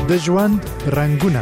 د ژوند رنگونه.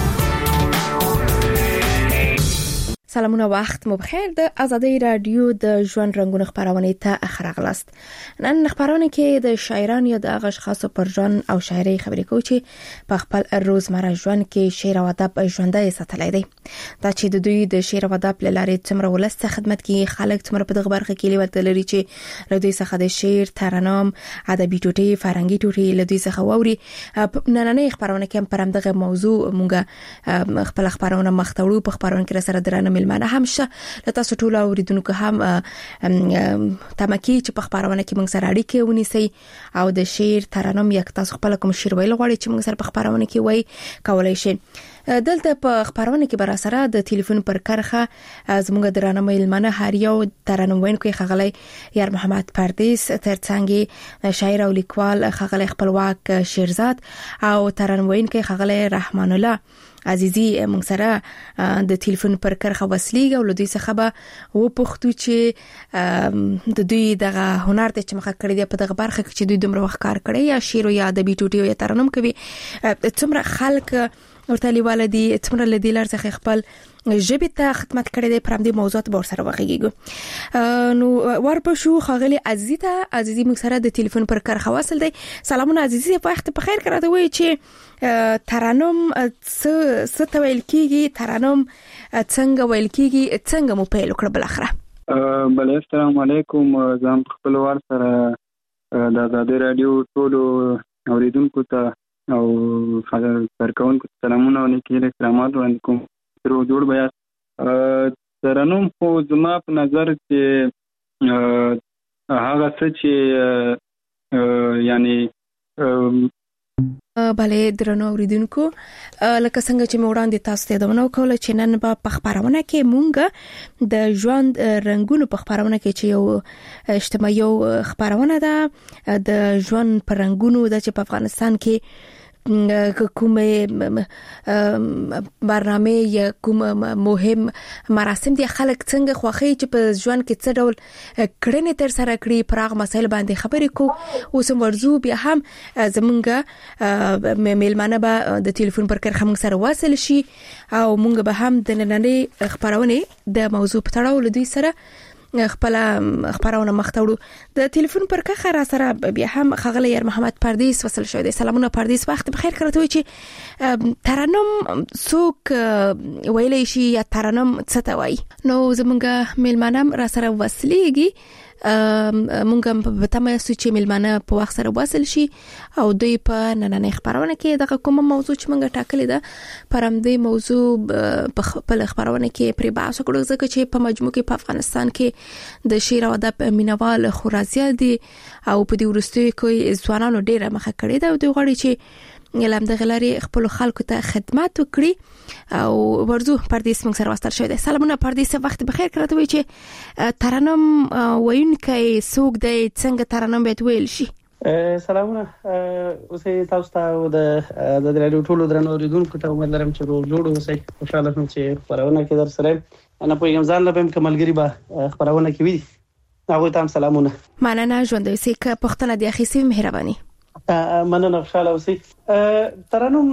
سلامونه، وخت مو بخیر. د آزادۍ رادیو د ژوند رنگونه خبرونه ته اخراغلاست. نن خبرونه کې د شاعرانو یا د اشخاصو پر ژوند او شاعري خبرې کوو چې په خپل روزمره ژوند کې شعر او ادب ژوندۍ ساتلی دی. دا چې د دوی د شعر او ادب لارې څومره ولست خدمت کې خلک څومره په دغه برخه کې لیوالتیا لري چې له دوی څخه د شعر، ترانم، ادبي ټوټې، فرهنګي ټوټې له دوی څخه واوري. نننۍ خبرونه کې هم پر همدغه موضوع مونږ خپل خبرونه مختوړو. په خبرونه کې سره درانه ملمانه هم شه. لته ټول اوریدونکو هم تمکی چې په خبرونه کې موږ سره اړیکه ونیسي او د شعر، ترانم یا تاسو خپل کوم شعر ویل غواړئ چې موږ سره په خبرونه کې وای کولای شي. دلته په خبرونه کې بر سره د ټلیفون پر کرخه زموږ درانه ملمانه هر یو ترانم وینکو خغلی یار محمد پردیس، ترڅنګ شاعر او لیکوال خغلی خپلواک شیرزاد او ترانم وینکو خغلی رحمان الله عزیزی موږ سره د ټلیفون پر کرخه وسلیږي او لدی څخه به و پختو چې د دوی دغه هنر د چمخه کړی دی په دغه برخه کې چې دوی دومره وخت کار کړی یا شعر یا ادبي ټوټې یا ترانم کوي. څومره خلک ورته لیواله دي، څومره لدی لار څخه خپل ژبه ته خدمت کړی دی. پر همدې موضوعات به سره وغږیږو. نو ورپښو خغلی عزیزی موږ سره د ټلیفون پر کرخه وصل دی. سلامونه عزیزی، په وخت په خیر کراته وای چې ترانم څه تویل کیږي، ترانم څنګه ویل کیږي، څنګه مو پیل وکړ بل اخره؟ بله، السلام علیکم. زم خپل ور سره د آزادۍ رادیو ټول اوریدونکو ته او کارکونکو ته سلامونه او نیکی احترامات وړاندې کوم. جوړ بیا ترانم خو زما په نظر چې هغه څه چې یعنی بله درنو اوریدونکو، لکه څنګه چې وړاندې تاسو ته دونه وکول چې نن په خبرونه کې مونږ د ژوند رنگونو په خبرونه کې چې یو اجتماعي خبرونه ده د ژوند پر رنگونو د چې په افغانستان کې کومه برنامه یا کوم مهم مراسم دي خلک څنګه خوخي چې په ژوند کې څه ډول کړنې تر سره کړی پراغ مسایل باندې خبرې کو. اوس ورزو بیا هم زمونږ میلمانه به د ټلیفون پر کرخه موږ سره واصل شي او موږ به هم د نننۍ خبرونه د موضوع په تړاو له دوی سره خپل خبرونه مختوړو. د ټلیفون پر کرخه را سره بیا هم خغلی یار محمد پردیس وصل شوی دی. سلامونه پردیس، وخت بخیر کړته وای چې ترانم څوک ویلې شي یا ترانم څه ته وای؟ نو زمونږ میلمانه را سره وصلېږي. مونږ په تمه سو چې میلمانه په وخت سره وصل شي او دوی په نننۍ خبرونه کې دغه کومه موضوع چې مونږ ټاکلې ده پر همدې موضوع په خپل خبرونه کې پرې بحث وکړو، ځکه چې په مجموع کې په افغانستان کې د شعر او ادب مینوال خورا زیات دي او په دې وروستیو کې ځوانانو ډیره مخه کړې ده او دوی غواړي چې علم د غلاري خپل خلکو ته خدمت وکړي. او ورزو پردیس موږ سره واستل شوی دی. سلامونه پردیس، وخت بخیر کړته وای چې ترانم وینکای څوک دی، څنګه ترانم به ویل شي؟ سلامونه. اوسې تاسو ته د رادیو ټولو درنو اوریدونکو ته امید لرم چې جوړ اوسئ. خوشاله شوم چې خبرونه کې در سره انا په یم ځان لپاره کملګری به خبرونه کې وي. هغه ته سلامونه. مننه ژوند اوسې که پښتنه دی اخیسي مهرباني. مننه، خوشاله اوسئ. ترانم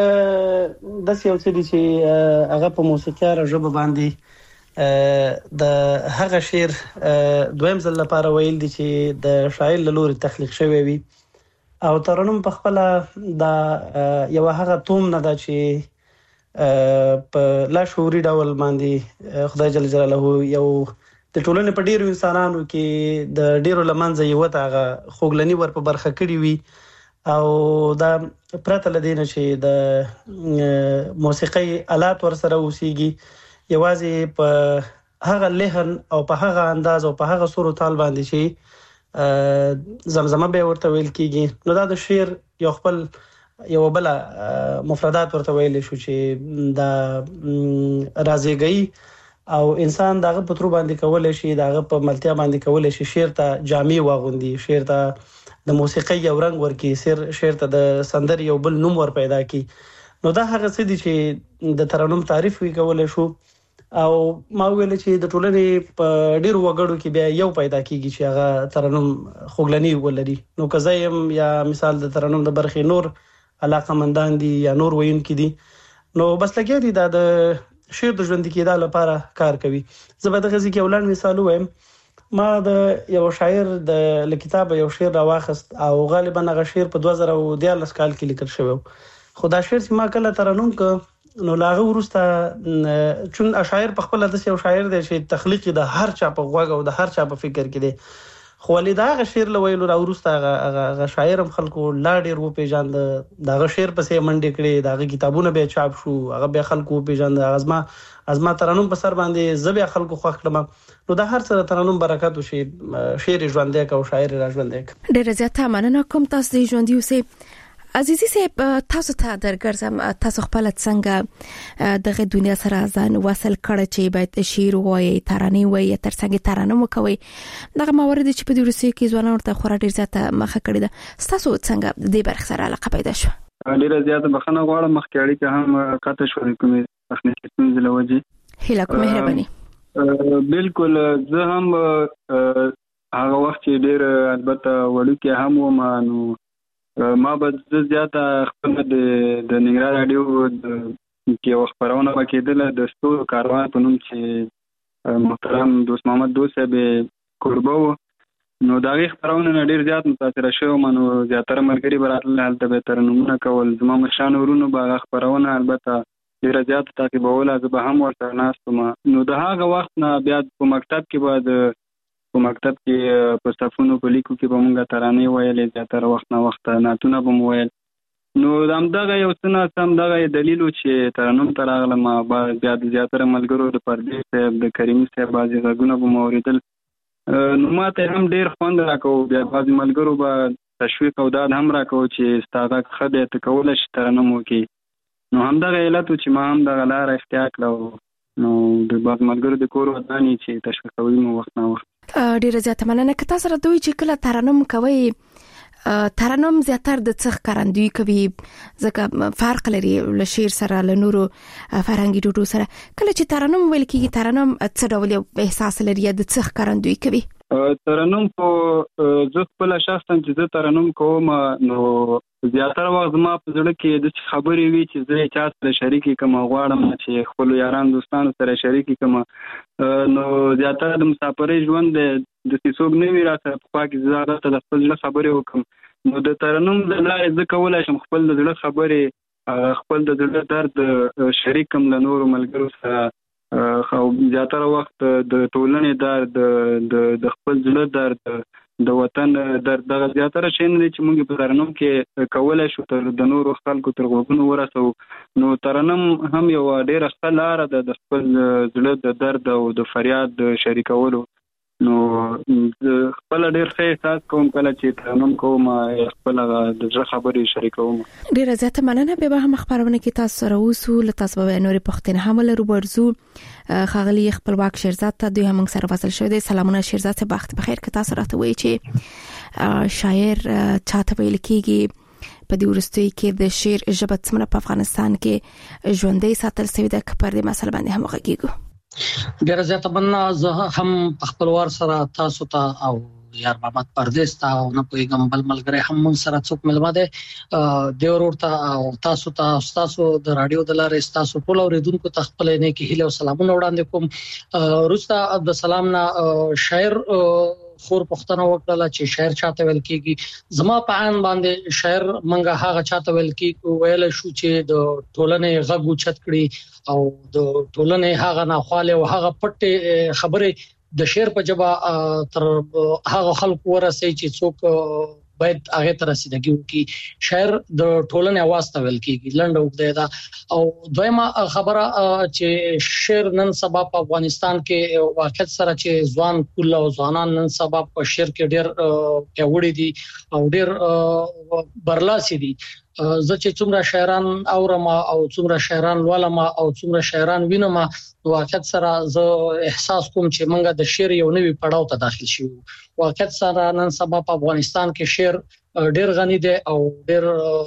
د سیاسي دي چې هغه په موسیقي ژبه باندې د هغه شعر دویم ځل لپاره ویل دي چې د شاعر له لوري تخلیق شوی وي او ترانم په خپل د یو هغه توم نه ده چې په لا شعوري ډول باندې خدای جل جلاله یو د ټولنې په ډیرو انسانانو کې د ډیرو لمنځه یو ته خوګلنی ور په برخه کړی وي او دا پرته لدینه چې د موسیقي آلات ور سره اوسېږي یوازې په هغه لحن او په هغه انداز او په هغه سور او تال باندې چې زمزمه به ورته ویل کیږي. نو دا د شعر یو خپل یو بل مفردات ورته ویل شو چې دا رازیګي او انسان دغه په تر باندې کولای شي، دغه په ملتیا باندې کولای شي شعر ته جامع واغوندي، شعر ته د موسیقي یو رنگ ورکي، شعر ته د سندر یو بل نوم ور پیدا کی. نو دا هغه څه دي چې د ترانم تعریف وی کولای شو او ما ویل چې د ټولنې په ډیرو وګړو کې بیا یو پیدا کیږي چې هغه ترانم خوګلنی ولري. نو کزایم یا مثال د ترانم د برخې نور علاقمندان دي یا نور ویونکي دي نو بس لګیا دي د شعر د ژوندي کېدا لپاره کار کوي. زه به دغه ځکه ولر مثال وایم. ما د یو شاعر د کتاب یو شعر راواخست او غالبا هغه شعر په 2014 کال کې لیکل شوی. خو دا شعر چې ما کله ترنم ک نو لاغه ورسته چون اشاعر په خپل د یو شاعر دی چې تخلیق د هر چا په غوږ او د هر چا په فکر کې دی. خو ولې دا شعر لویلو را ورسته هغه شاعر هم خلکو لا ډیر و پیژاند. دا شعر پسې منډې کړې، دا غیتابونه به چاپ شو، هغه به خلکو پیژاند. ازما ترنم په سر باندې زبیا خلکو خوښ کړم. نو دا هر څه ترنم برکت وشي، شعر ژوندې کا او شاعر را ژوندې. ډیر زیاته مننه کوم تاسو د ژوندۍ اوسئ. عزیزي صاحب تاسو ته درګرځم، تاسو خپل څنګه دغه دنیا سره ځان وصل کړی چې باید شعر وایي، ترانې وایي، ترڅنګ ترانه وکوي. دغه موارد چې په دې روسي کې ځوانان ورته خورا ډیر زیاته مخه کړی ده. تاسو څنګه د دې برخه سره علاقه پیدا شو؟ ډیر زیاته بخنه غواړم، مخکې اړیکه هم قطع شوې کومې تخنیکي ستونزې له وجې. هیله کوم مهرباني. بالکل زه هم هغه وخت چې ډیر البته وړوکی هم وم، نو ما به زیاته خپل د ننګرهار راډیو کې یو خپرونه وکړله د ستورو کاروان په نوم چې محترم دوست محمد دوست صاحب کوربه و. نو د هغې خپرونه نه ډېر زیات متاثره شوی وم. نو زیاتره ملګري به راتلل، هلته به ترنمونه کول. زما مشرانو ورونو به هغه خپرونه البته ډېره زیاته تعقیبوله، زه به هم ورسره ناست وم. نو د هغه وخت نه بیا په مکتب کې به په صفونو په لیکو کې به مونږ ترانې ویلې، زیاتره وخت نه وخت نعتونه به مو ویل. نو همدغه یو څه نه همدغه دلیل و چې ترنم ته راغلم. بیا د زیاتره ملګرو د پردیس صاحب، د کریمي صاحب بعضې غږونه به مو اورېدل. نو ما ته هم ډېر خوند راکوو. بیا بعضې ملګرو به تشویق او داد هم راکوو چې ستا غږ ښه دی، ته کولی شې ترنم وکړې. نو همدغه علت و چې ما هم دغه لاره اختیار کړه. نو د بعض ملګرو د کور ودانې چې تشویقوي مو وخت نه وخت. ډیره زیاته مننه. که تاسو راته وایئ چې کله ترنم کوي، ترنم زیاتره د څه ښکارندویي کوي؟ ځکه فرق لري له شعر سره، له نورو فرهنګي ډوډو سره. کله چې ترنم ویل کېږي، ترنم څه ډول یو احساس لري یا د څه ښکارندویي کوي؟ ترنم په زه خپله شخصا چې زه ترنم کوم، نو زیاتره وخت زما په زړه کې داسې خبرې وي چې زه یې چا سره شریکې کړم، غواړم چې خپلو یارانو دوستانو سره شریکې کړم. نو زیاتره د مسافرۍ ژوند داسې څوک نه وي را سره په خوا کې زه هغه ته د خپل زړه خبرې وکړم. نو د ترنم له لارې زه کولی شم خپل د زړه خبرې، خپل د زړه درد شریک کړم له نورو ملګرو سره. خو زیاتره وخت د ټولنې درد، د خپل زړه درد، د وطن درد، دغه زیاتره شی نه دی چې موږ په ترنم کې کولی شو د نورو خلکو تر غوږونو ورسوو. نو ترنم هم یو ډېره ښه لاره ده د خپل زړه د درد او د فریاد د شریکولو. نو خپله ډېر ښه احساس کوم کله چې ترنم کوم، خپله د زړه خبرې شریکوم. ډېره زیاته مننه. بیا به هم خپرونه کې تاسو سره اوسو، له تاسو به نورې پوښتنې هم ولرو. ورځو ښاغلي خپلواک شیرزاد ته دوی هم موږ سره وصل شوی دی. سلامونه شیرزاد صاحب، وخت بخیر. که تاسو راته وایئ چې شاعر چاته ویل کېږي، په دې وروستیو کې د شعر ژبه څومره په افغانستان کې ژوندۍ ساتل شوې ده، که پر دې مسله باندې هم وغږیږو؟ ډیره زیاته مننه. زه هم په خپل وار سره تاسو ته او یار محمد پردیس ته او نه پوهېږم بل ملګری هم موږ سره څوک ملما دی دی ورور ته او تاسو ته ستاسو د راډیو د لارې ستاسو ټول اوریدونکو ته خپل نیکې هیلې او سلامونه وړاندې کوم. وروسته د سلام نه شاعر خور پښتنه وکړه چې شاعر چاته ویل کېږي. زما په عین باندې شاعر منګه هغه چاته ویل کېږي ویل شو چې د ټولنې غږ اوچت کړي او د ټولنې هغه ناخواله او هغه پټه خبره د شعر په جبا تر هغه خلکو ورسي چې څوک باید هغه تر رسیدګي وکړي. شاعر د ټولنې आवाज ته ویل کېږي. لنډه وګړه دا او دویمه خبره چې شعر نن سبا په افغانستان کې واقعیت سره چې ځوان کول او ځوانان نن سبا په شعر کې ډېر پیوړی دي او ډېر برلاسي دي. زه چې څومره شاعران اورم او څومره شاعران ولما او څومره شاعران وینم، واقعیت سره زه احساس کوم چې موږ د شعر یو نوی پړاو ته داخل شو. واقعیت سره نن سبا په افغانستان کې شعر ډېر غني دی او ډېر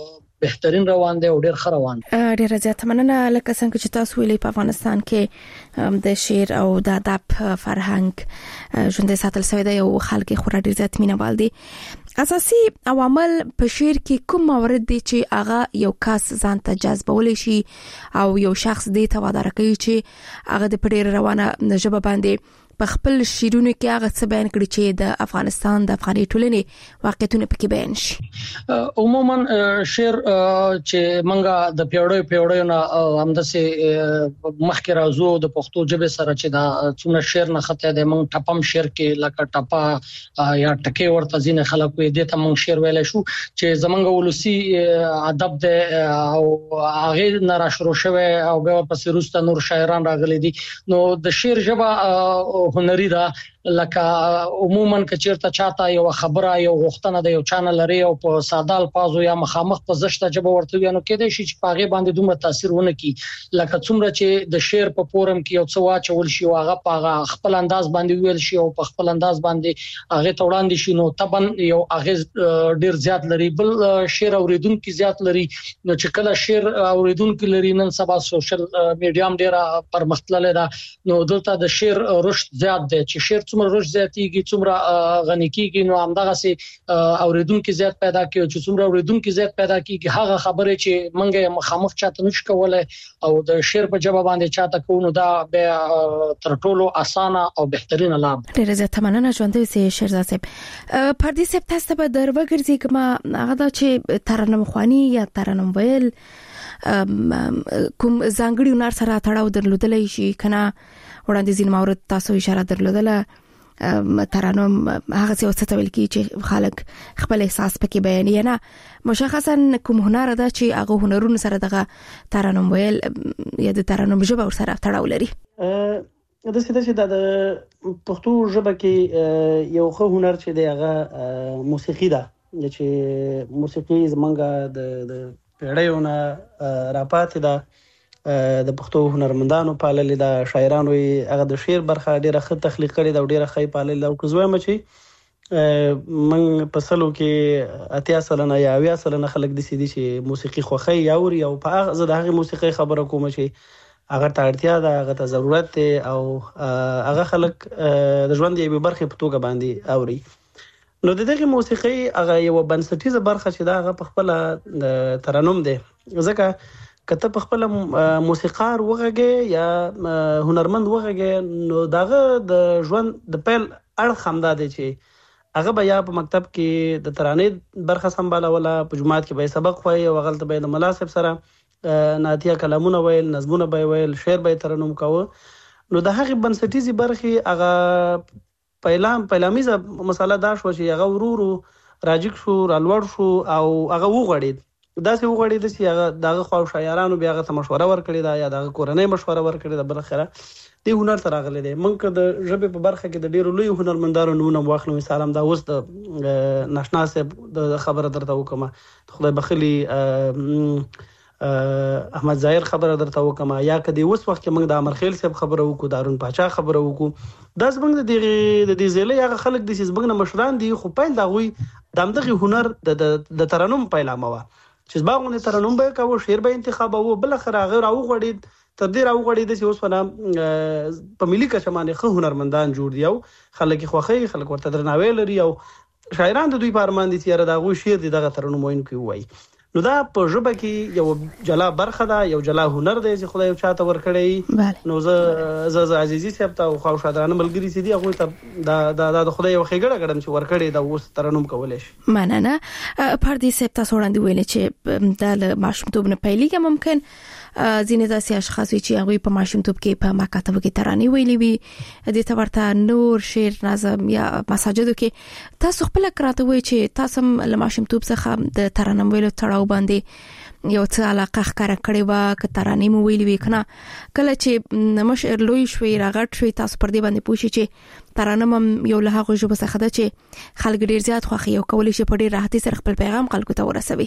بهترین روان دی او ډیر ښه روان. ډیر زیات مننه. لکه څنګه چې تاسو ویلي په افغانستان کې د شعر او د ادب فرهنګ ژوندۍ ساتل شوی دی او خلک خورا ډیر زیات مینوال دي. اساسي عوامل په شعر کې کوم موارد دي چې هغه یو کس ځان ته جذبول شي او یو شخص دې ته وادار کوي چې هغه د ډیر روانه ژبه باندې په خپل شعرونو کې هغه څه بیان کړي چې د افغانستان د افغاني ټولنې واقعیتونه پکې بیان شي؟ عموما شعر چې منګه د پیوړیو نه همداسې مخکې راځو د پښتو ژبې سره چې دا څومره شعر نه خطه د منګ ټپم شعر کې لکه ټپا یا ټکی ورته ځینې خلک وي د ته منګ شعر ویل شو چې زمونږ ولسی ادب د او هغه نه را شروع شوه او بیا پس روسته نور شاعران راغلي دي. نو د شعر ژبه هنري دا لکه عموما کچیرته چاته یو خبره یو غوښتنه د یو چانل لري او په ساده الفاظو یا مخامخ په زشته ژبه ورته وینو کېدای شي چې پاغه باندې دومره تاثیر ونه کی لکه څومره چې د شعر په فورم کې یو څه واچول شي او هغه پاغه خپل انداز باندې ویل شي او په خپل انداز باندې هغه توړاندې شي نو طبعا یو هغه ډیر زیات لري. بل شعر اوریدونکو زیات لري نو چې کله شعر اوریدونکو لري نن سبا سوشل میډیا هم ډیره پرمختللې ده نو دلته د شعر رشد زیات دی چې شعر څومره رشد زیاتیږي څومره غنی کیږي نو همدغه سي اوریدونکو زیات پیدا کیږي چې څومره اوریدونکو زیات پیدا کیږي هغه خبره چې منګه مخامخ چاته نش کوله او د شعر په جواب باندې چاته کوو نو دا به تر ټولو اسانه او بهترینه لار. ډیره زیاته مننه ژوندۍ سي شیرزاد صاحب. پردي صاحب تاسو به دروګرځي کما هغه دا چې ترنم خواني یا ترنم ویل کوم ځانګړي هنر سره تړاو درلودلای شي کنه وړاندې ځین مورد تاسو اشاره درلودله ترنم هغه څه ته ویل کی چې خلک خپل احساس پکې بیانوي نه مشخصا کوم هنر ده چې هغه هنرونو سره دغه ترنم ویل یا د ترنم ژبه سره تړاو لري. د سیده چې د پښتو ژبه کې یو ښه هنر چې دی هغه موسیقي ده چې موسیقي زمونږ د پیړیونه راپاتې ده د پښتو هنرمندانو پاللې د شاعرانو هغه د شعر برخه ډیره ښه تخلیق کړي دا ډیره ښه پاللې او کوزویم چې من په سلو کې 80% یا 90% خلک د سیدي چې موسیقي خوخي یاوري او په هغه زه د هغه موسیقي خبره کوم چې هغه ته اړتیا ده هغه ته ضرورت ده او هغه خلک د ژوند یوه برخه په توګه باندې اوري. نو دغه موسیقي هغه یو بنسټیزه برخه چې دا هغه په خپل ترنم ده ځکه کته په خپل موسیقار وغږی یا هنرمند وغږی نو داغه د ژوند د پیل اړخ همدا دی چې هغه بیا په مکتب کې د ترانې برخه سمباله ولا په جماعت کې به سبق وای او غلط به د مناسب سره ناتیه کلامونه ویل نظمونه به ویل شعر به ترنم کاوه نو د هغه بنسټیزي برخه هغه پیلامیزه مسله دا شو چې هغه ورورو راجک شو رالوړ شو او هغه وغړید دا څه وغړید چې هغه دغه خو شاعرانو بیا هغه مشوره ورکړی دا یا دغه کورنۍ مشوره ورکړی دا بل خیره دی هنر تر راغلی دی. منکه د ژبې په برخه کې د ډیرو لوی هنرمندانو نوم واخلو مثال هم دا اوس د ناشنا صاحب د خبره درته وکم خدای بخلی احمد ظاهر خبره درته وکم یا کدی اوس وخت کې موږ د امرخیل صاحب خبره وکړو دارون پاچا خبره وکړو دا زموږ د دې زیلې هغه خلک د زموږ مشران دي خو پاین دا غوي دغه هنر د ترنم پیلامه چې باغونه ترنم به کاوه شعر به انتخاب او بل اخر هغه راو غړید تر دې راو غړید چې اوس فنا په ملي کچه باندې خو هنرمندان جوړ دی او خلک خوخي خلک ورته درناوی لري او شاعران د دوی په ارمان دي چې دا غو شعر دغه ترنم وین کوي وای نو دا په ژبه کې یو جلا برخه ده یو جلا هنر دی چې خدای چاته ورکړي نو زه عزیزي صاحب ته خو شادرانه ملګری سي دي هغه ته د خدای یو خېګړه غړم چې ورکړي دا اوس ترنم کولای شي. مننه. پردي صاحب تاسو وړاندې ویل چې د ماشومتوب نه پیلېږي ممکن ځینې داسې اشخاص چې هغه په ماشومتوب کې په مکاتب کې ترانې ویلې وي د تورته نور شعر نظم یا مساجدو کې تاسو خپل کراته وي چې تاسو له ماشومتوب څخه د ترانم ویلو تړاو باندې یو څه علاقه ښکارا کړې و ک ترانې مو ویلې وي کنه کله چې مشر لوی شوي راغټ شوي تاسو پر دې باندې پوښی چې ترانم یو له هغه ژبه څخه ده چې خلک ډیر زیات خوښي او کولای شي په ډیر راحتي سره خپل پیغام خلکو ته ورسوي.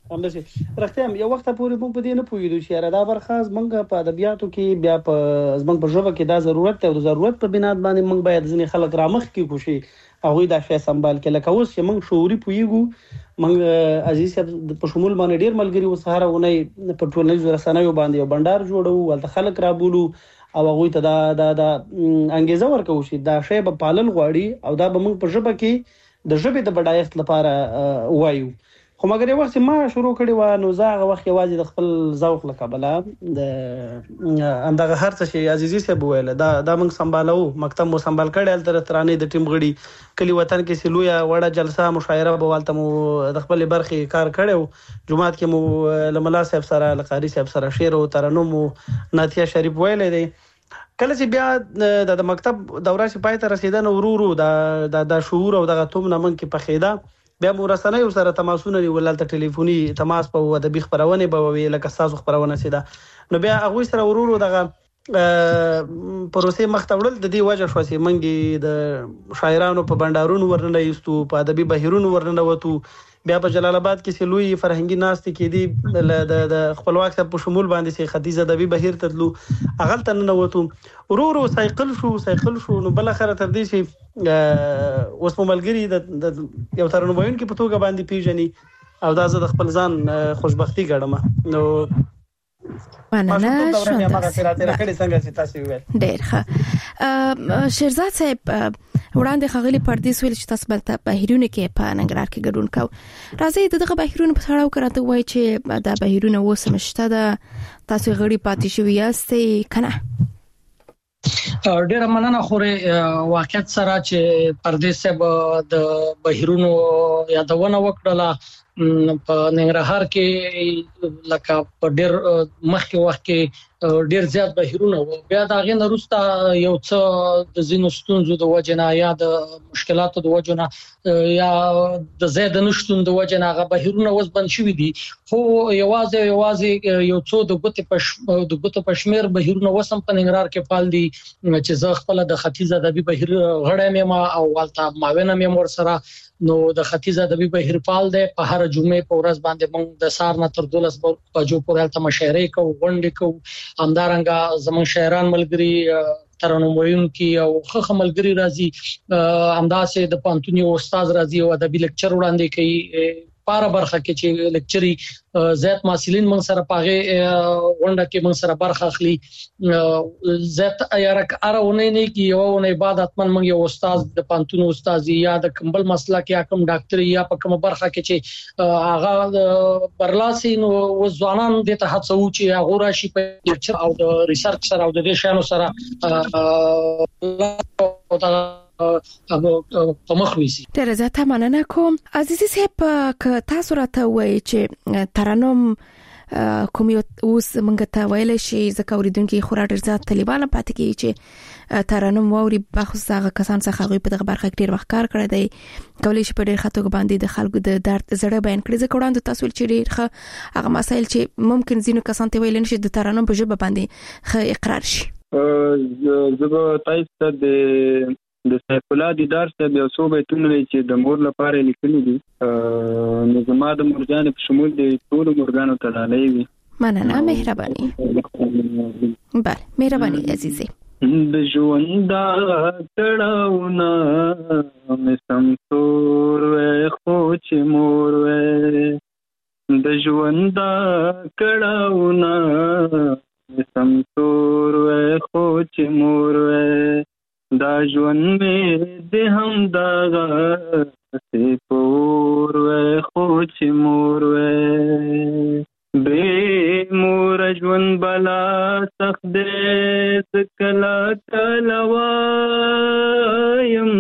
همداسې رښتیا یو وخت پورې موږ په دې نه پوهېدو چې دا برخه زموږ په ادبیاتو کې بیا په زموږ په ژبه کې دا ضرورت دی او د ضرورت په بنا باندې موږ باید ځینې خلک رامخ کې کوشي هغوی دا شی سنبال کړي. لکه اوس چې موږ شعوري پوهېږو موږ عزیز صاحب په شمول باندې ډېر ملګري اوس هره اونۍ په ټولنیزو رسنیو باندې یو بنډار جوړوو، هلته خلک رابولو او هغوی ته دا انګېزه ورکوو چې دا شی به پالل غواړي او دا به موږ په ژبه کې د ژبې د بډایښت لپاره وایو. خو مګر یو وخت چې ما شروع کړې وه نو زه هغه وخت یوازې د خپل ذوق له کبله د همدغه هر څه چې عزیزي صاحب وویل دا موږ سنبالو، مکتب مو سنبال کړی، هلته ترانې د ټیم غړي کلي وطن کې چې لویه وړه جلسه مشاعره به هلته مو د خپلې برخې کار کړی و. جومات کې مو له ملا صاحب سره له قاري صاحب سره شعر او ترنم مو نعتیه شریف ویلی دی. کله چې بیا د مکتب دوره چې پای ته رسېده نو ورو ورو دا شعور او دغه تومنه موږ کې پخېده. بیا مو رسنیو سره تماسونه نیول، هلته ټلیفوني تماس په ادبي خپرونې به ووي لکه ستاسو خپرونه چې ده. نو بیا هغوی سره ورو ورو دغه پروسې مخ ته وړل. د دې وجه شوه چې موږ د شاعرانو په بنډارونو ورننه ایستو، په ادبي بهیرونو ورننه وتو. بیا په جلال آباد کې چې لوی فرهنګي ناستې کېدې د خپلواک صاحب په شمول باندې چې ختیځ ادبي بهیر ته تلو، هغلته ننوتو. ورو ورو سایکل شو نو بالاخره تر دې چې اوس مو ملګري د یو ترنم ویونکي په توګه باندې پیژني او دا زه د خپل ځان خوشبختي ګڼم. نو مننه ډېر ښه. شیرزاد صاحب وړاندې ښاغلي پردیس ویل چې تاسو بل بهیرونه کې په ننګرهار کې ګډون کوئ. راځئ دغه بهیرونه په تړاو کې راته ووایئ چې دا بهیرونه اوس هم شته ده، تاسو غړي پاتې شوي یاستئ که نه؟ ډیره مننه. خورې واقعیت سره چې پردیس صاحب د بهیرونو یادونه وکړله په ننګرهار کې لکه په ډیر مخکې وخت کې ډیر زیات بهیرونه وو. بیا د هغې نه وروسته یو څه د ځینو ستونزو د وجې نه یا د مشکلاتو د وجې نه یا د ځای د نه شتون د وجې نه هغه بهیرونه اوس بند شوي دي. خو یوازې یو څو د ګوتو په شمېر بهیرونه اوس هم په ننګرهار کې فعال دي چې زه خپله د ختیځ ادبي بهیر غړی یم او هلته معاون هم یم ورسره. نو د ختیځ ادبي بهیر فعال دی. په هر جمعې په ورځ باندې موږ د سهار نه تر 12 بجو پورې هلته مشاعرې کوو، غونډې کوو. همدارنګه زموږ شاعران ملګري ترنم ویونکي او ښه ملګري راځي. همداسې د پوهنتون یو استاد راځي او ادبي لیکچر وړاندې کوي. پاره برخه کې چې لیکچري زیات محصلین موږ سره پاغه غونډه کې موږ سره برخه اخلي. زیات ارونه نه کې یو نه بعد اتمن موږ یو استاد د پانتون استاد یا د کمبل مسلک یا کوم ډاکټر یا په کوم برخه کې چې هغه برلاسي نو ځوانان د ته هڅو چې هغه راشي په لیکچر او د ریسرچ سره او د دې شانو سره په مخ ویسي. ډېره زیاته مننه کوم. عزیزي صاحب که تاسو راته وایئ چې ترنم کوم یو اوس موږ ته ویلی شي ځکه اورېدونکي خورا ډېر زیات طالبان پاتې کېږي چې ترنم واوري بخصوص هغه کسان څخه هغوی په دغه برخه کې ډېر وخت کار کړی دی، کولی شي په ډېر ښه توګه باندې د خلکو د درد زړه بیان کړي. ځکه وړاندې تاسو ویل چې ډېر ښه هغه مسایل چې ممکن ځینو کسان ته ویلی نه شي د ترنم په ژبه باندې ښه اقرار شي. زه به تاسو ته د سیف الله دیدار صاحب یو څو بیتونه چې د مور لپاره لیکلي دي، نو زما د مورجانې په شمول د ټولو مورګانو ته ډالۍ وي. مننه، مهرباني. بله مهرباني عزیزي. د ژوند دا کړهونه مې سمسور وې خو چې مور وې، د ژوند دا کړهونه مې سمسور وې خو چې مور وې، دا ژوند مې د هم دغه سي پور وې خو چې مور وې، بې مور ژوند بلا سخت دې کله کله وایم،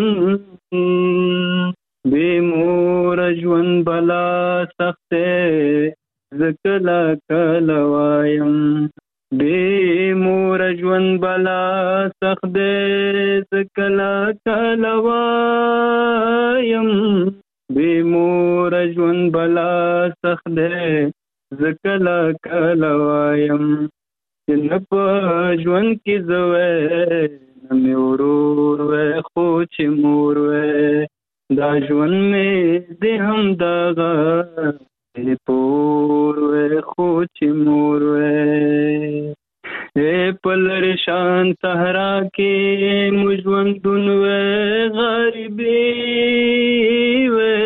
بې مور ژوند بلا سخت دې کله کله وایم، بې مور ژوند بلا سخت دې کله کله وایم، بې مور ژوند بلا سخت دې کله کله وایم، چې نه په ژوند کې زه وې نه مې ورور وې خو چې مور وې، دا ژوند مې د هم دغه پور چې مور وې پلر شان صحرا کې مجوندون وې غریبي وې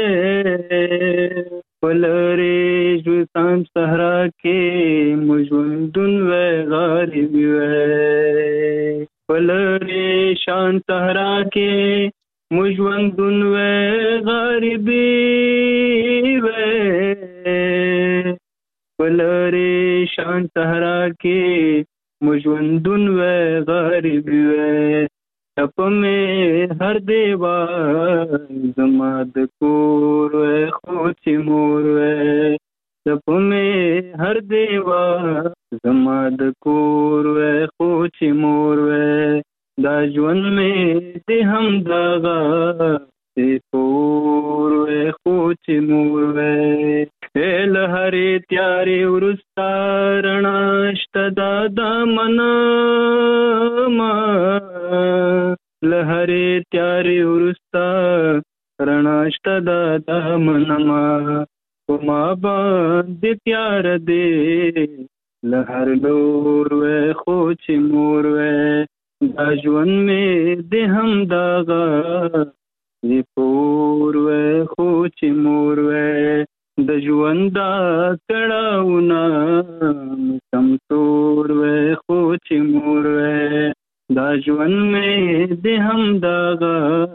پلر شان صحرا کې مجوندون وې غریبي وې پلر شان صحرا کې مجوندون وې غریبي وې پلر شان صحرا کې مجوندون وے غریب وے تپ میں ہر دیوار زماد کور وے خوچی مور وے تپ میں ہر دیوار زماد کور وے خوچی مور وے دا جون میں دے ہم داغا تے پور وے خوچی مور وے لہری تیاری ورستا رناشت دادا مناما لہری تیاری ورستا رناشت دادا مناما کما باند تیار دے لہر لور وے خوچی مور وے دا جون میں دے ہم داغا دی پور وے خوچی مور وے د ژوندا کړهونه کم تور وې خو چې مور وې دا ژوند مې د همدغه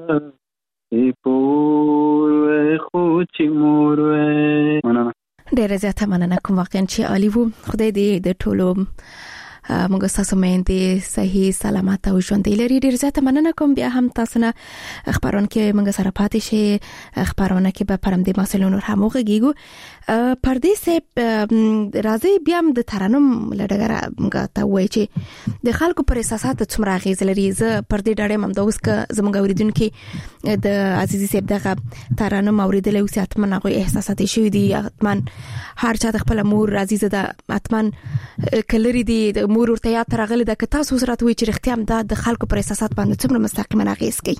پور وې خو چې مور وې. ډېره زیاته مننه کوم واقعا چې عالی وو. خدای دې د ټولو موږ تاسو مې صحیح سلامت او ژوند لري. ډېر زیاته مننه کوم. بیا هم تاسو نه خبرونه کې موږ سره پاتې شي خبرونه کې به پرم د مسلونو هم وګیګو پردې سه راځي بیا هم د ترنم لډګره موږ ته وایي چې د خلکو پر احساسات څومره غیز لري. زه پردې ډاړې مم د اوس ک زموږ اوریدونکو د عزیزي صاحب دغه ترنم اوریدل او ساتمن هغه احساسات شوي دي. اتمن هر چا د خپل مور عزیزه ده اتمن کلری دي مور ورته یا ترغله د کتا سوسرات وی چې رښتیا هم د خلکو پر احساسات باندې څومره مستقیما اغیز کوي.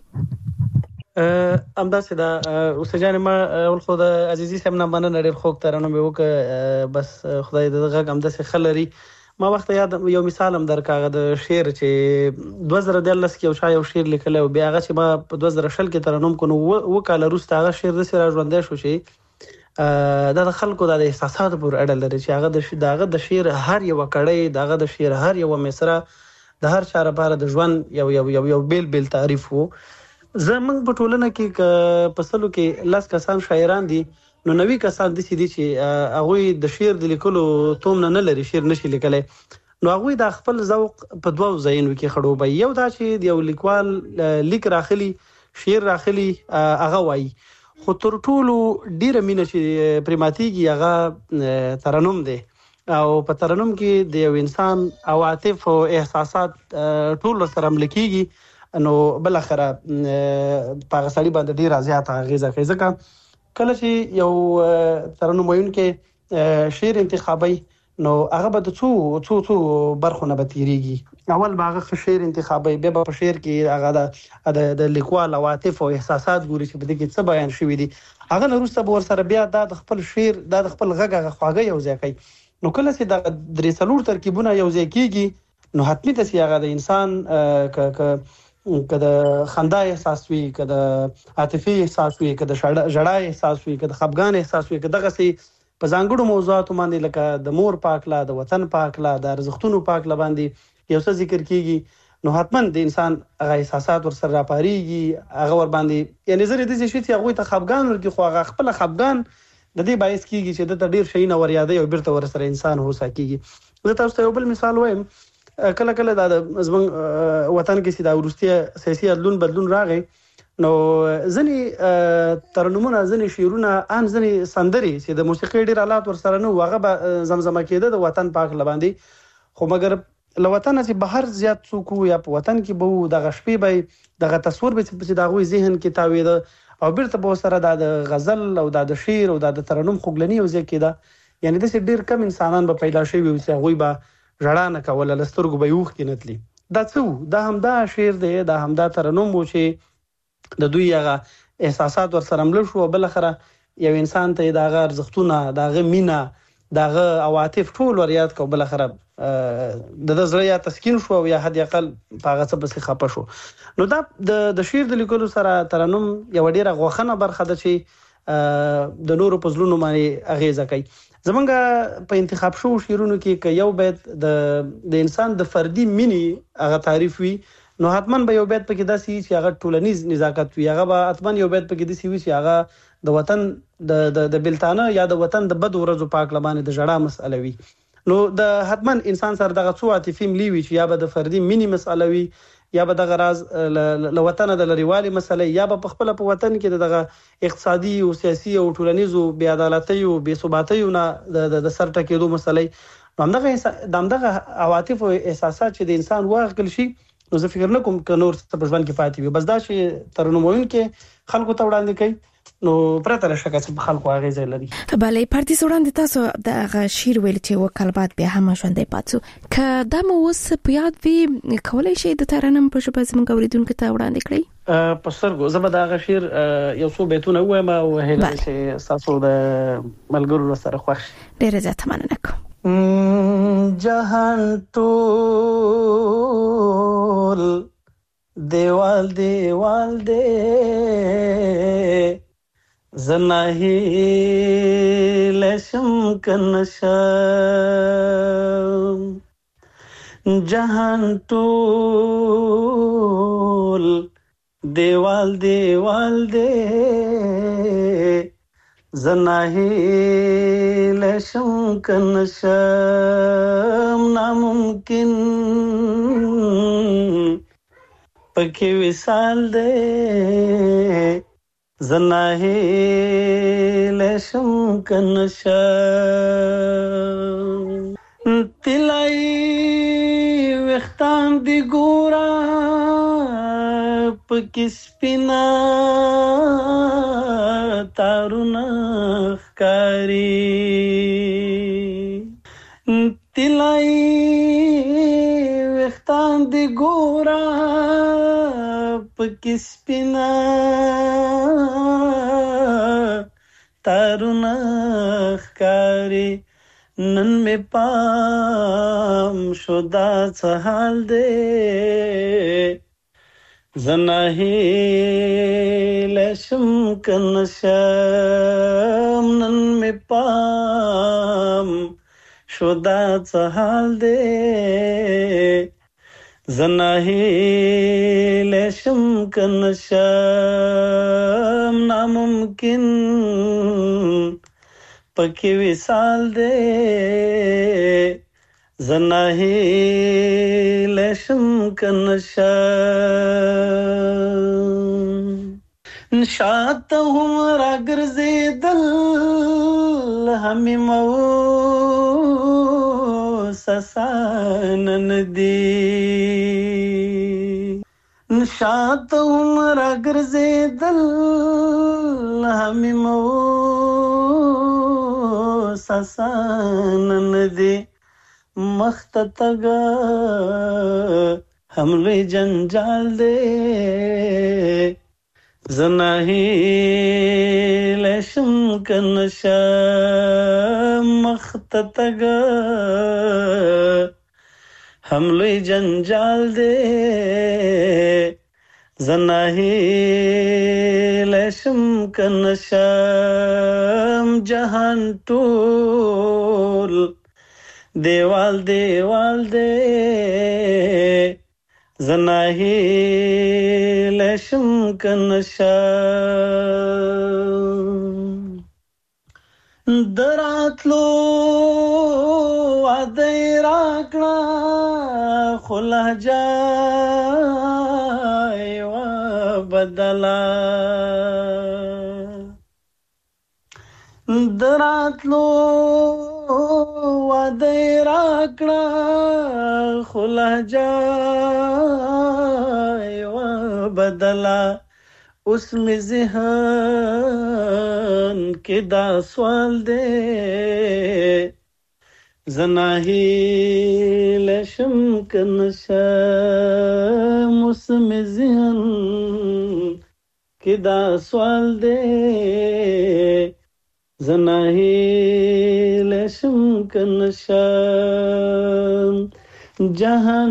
امداسه دا اوس جان ما ول خو د عزیزي صاحب نه باندې ډېر خوک ترانه مې وک بس خدای دغه امداسه خلري. ما وخت یاد یو مثال هم درکاغه د شعر چې 2013 کې یو شاعر شعر لیکل او بیا هغه چې ما په 2000 کې ترانم کو نو وکاله روسته هغه شعر د سره ژوندې شو شي دا د خلکو د احساساتو پر اړه لري چې هغه د شعر هر یو کړي دغه د شعر هر یو مصرع د هر چا لپاره د ژوند یو بیل تعریف وو. زمنګ په ټولنه کې پسلو کې لاس کسان شاعران دي نو 90 کسان دي چې هغه د شعر د لیکلو توم نه لري شعر نشي لیکلای نو هغه د خپل ذوق په دوه ځایونو کې خړوبي. یو دا چې یو لیکوال لیک راخلي شعر راخلي هغه وایي خو تر ټولو ډیره مینه چې پریماتیږي هغه ترنم دی او په ترنم کې د یو انسان عواطف او احساسات ټول سره ملکیږي نو بل اخره په غسړي باندې ډیر زیات غیزه ځکه کله چې یو ترنم وین کې شعر انتخابي نو هغه به څو برخونه به تیریږي. اول باغه شعر انتخابي به په شعر کې هغه د لیکوال عواطف او احساسات ګوري چې په دې کې څه بیان شوی دي هغه وروسته به ور سره بیا د خپل شعر د خپل غږه خواږه یو ځای کوي. نو کله چې د درې څلور ترکیبونه یو ځای کیږي نو حتمی د هغه د انسان کده خندا احساس وي کده عاطفي احساس وي کده ژړا احساس وي کده خفګان احساس وي کده غسي په ځانګړو موضوعاتو باندې لکه د مور پاکلا د وطن پاکلا د ارزښتونو پاکلا باندې یو څه ذکر کیږي نو حتما د انسان هغه احساسات ور سره راپاریږي هغه ور باندې یعنی زری د دې شي چې هغه ته خفګان ورکی خو هغه خپل خفګان د دې باعث کیږي چې د ډیر شي نه ور یادې او بیرته ور سره انسان هوسا کیږي. زه تاسو ته یو بل مثال وایم کله د زمون وطن کې سیده ورستیا سیاسي بدلون راغی نو ځنی ترنمونه ځنی شعرونه ان ځنی سندري چې د موسیقي ډیر آلات ور سره نو هغه زمزمه کېده د وطن پاک لباندې خو مګر لوطن چې بهر زیات څوک یا په وطن کې به د غشپې به د تصویر به چې د غوي ذهن کې تاویده او بیرته به سره د غزل او د شعر او د ترنم خوګلنی او ځکه دا یعنی د ډیر کم انسانان به پیدا شي وي چې غوي به ژړا نه کوله لسترګو به یوخ کې نتلی دا څو دا همدا شعر دی دا همدا ترنم وو چې د دوی هغه احساسات ور سره مل شو بل اخره یو انسان ته دا غیر ارزښتونه دا غ مینا دغه عواطف ټول وریاد کو بل خراب د زړه یا تسکین شو یا حد اقل پاغه څه بس خپه شو. نو دا د شعر د لیکلو سره ترنم یو ډیره غوخنه برخه ده چې د نورو پزلونو باندې اغیزه کوي. زمونږ په انتخاب شو شعرونو کې یو بیت د انسان د فردي مینی هغه تعریف وي، نو حتمن به یو بیت پکې داسي چې هغه ټولنیز نزاکت وي، هغه به حتمن یو بیت پکې داسي وي چې هغه د وطن د بلتانه یا د وطن د بد ورځو پاک لمانه د جړه مسئله وي. نو د حتمن انسان سره دغه څو عاطفي ملي وي چې یا به د فردي مینی مسئله وي، یا به دغه راز ل وطن د لريوالي مسئله، یا به خپل په وطن کې دغه اقتصادي او سیاسي او ټولنیزو بې عدالتۍ او بې ثباتۍ نه د سر ټکېدو مسئله. دغه عواطف او احساسات چې د انسان واغل شي، نو زه فکر نه کوم ک نور څه په ژوند کې پاتې وي. بس دا چې ترنمون کې خلکو ته وړاندې کوي، نو پرته له شکه چې خلکو هغه ځای لري. بلې پارتي وړاندې تاسو د شیر ویل چې وکالبات به هم ژوندې پاتو ک دا مو وس په یاد وی کولای شي د ترنم په شپه زموږ اوریدونکو ته وړاندې کړئ؟ په سترګو زه به دا شیر یو څو بیتونه وایم او هله چې تاسو د ملګرو سره خوښ. ډیره زیاته مننه کوم. جهان ټول دیوال دیوال دے زناہی لشم کنشم، جہان ټول دیوال دیوال دے زناہی لشم کنشم، ناممکن پکې وصال دے زناہی لشم کنشم، تلائی وختان دی ګورا پکې سپینا تارونه ښکاري، تلائی وختان دی ګورا پکې سپینا تارونه ښکاري، نن مې پام شو دا څه حال دی زناہی لشم کنشم، نن مې پام شو دا څه حال دی زناہی لشم کنشم، ناممکن پکې وصال دے زناہی لشم کنشم، نشاته هم را ګرځېدل همې موسسان ندي، نشاته هم را ګرځېدل همې موسسان ندي، مخته تګه هم لوی جنجال دی زناہی لشم کنشم، مخته تګه هم لوی جنجال دی زناہی لشم کنشم، جہان ټول دیوال دیوال دے زناہی لشم کنشم، دراتلو وعدې راکړه خو لهجه یوه بدله، دراتلو وعدې راکړه خو لهجه یوه بدله، اوس مې ذهن کې دا سوال دی زناہی لشم کنشم، اوس مې ذهن کې دا سوال دی زناهیل شم کنشم جهان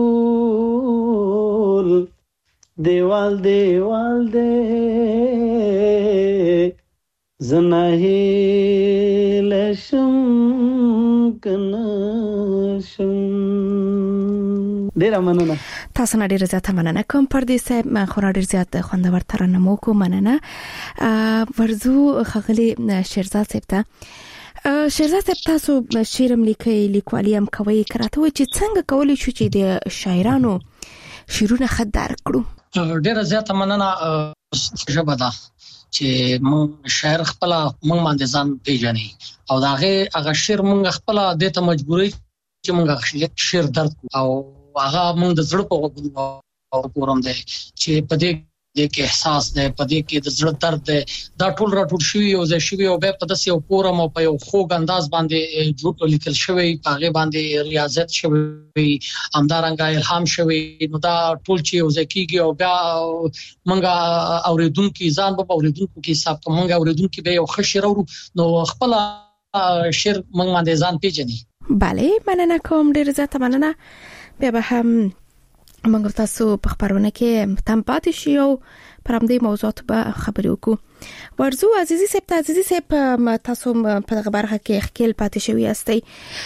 ټول دیوال دیوال دی زناهیل شم کنشم. ډیره مننه. تاسو نه ډیره زیاته مننه کوم پردې صاحب. من خورا ډیر زیات خوندور ترنم کو مننه. ورزو خغلی شیرزاد صاحب ته شیرزاد صاحب تاسو شعرم لیکي لیکوالي هم کوي کراته و چې څنګه کولی شو چې د شاعرانو شعرونه خدار کړو؟ ډیره زیاته مننه. ژبه ده چې مون شاعر خپل مون باندې ځان پیژني او هغه شعر مونږ خپل د ته مجبوري چې مونږ شعر درک او هغه مونږ د زړه په وګورم دی چې په دې کې احساس دی، په دې کې د زړه درد دی، دا ټول راټول شوی او ځای شوی او به په داسې یو فورم او په یو خوږ انداز باندې جوړ لیکل شوی، په هغه باندې ریاضت شوی، همدارنګه الهام شوی. نو دا ټول چې یو ځای کېږي او بیا مونږ اوریدونکو ځان په اوریدونکو کې حساب کوم، مونږ اوریدونکو به یو ښه شعر اورو نو خپل شعر مونږ باندې ځان پیژني. بله مننه کوم، ډیر زیاته مننه. بیا به هم موږ تاسو په خبرونه کې تم پاتې شي او پر همدې موضوعات به خبرې وکړو. ورزو عزیزي صاحب تاسو په دغه برخه کې خپل پاتې شوی یاستئ.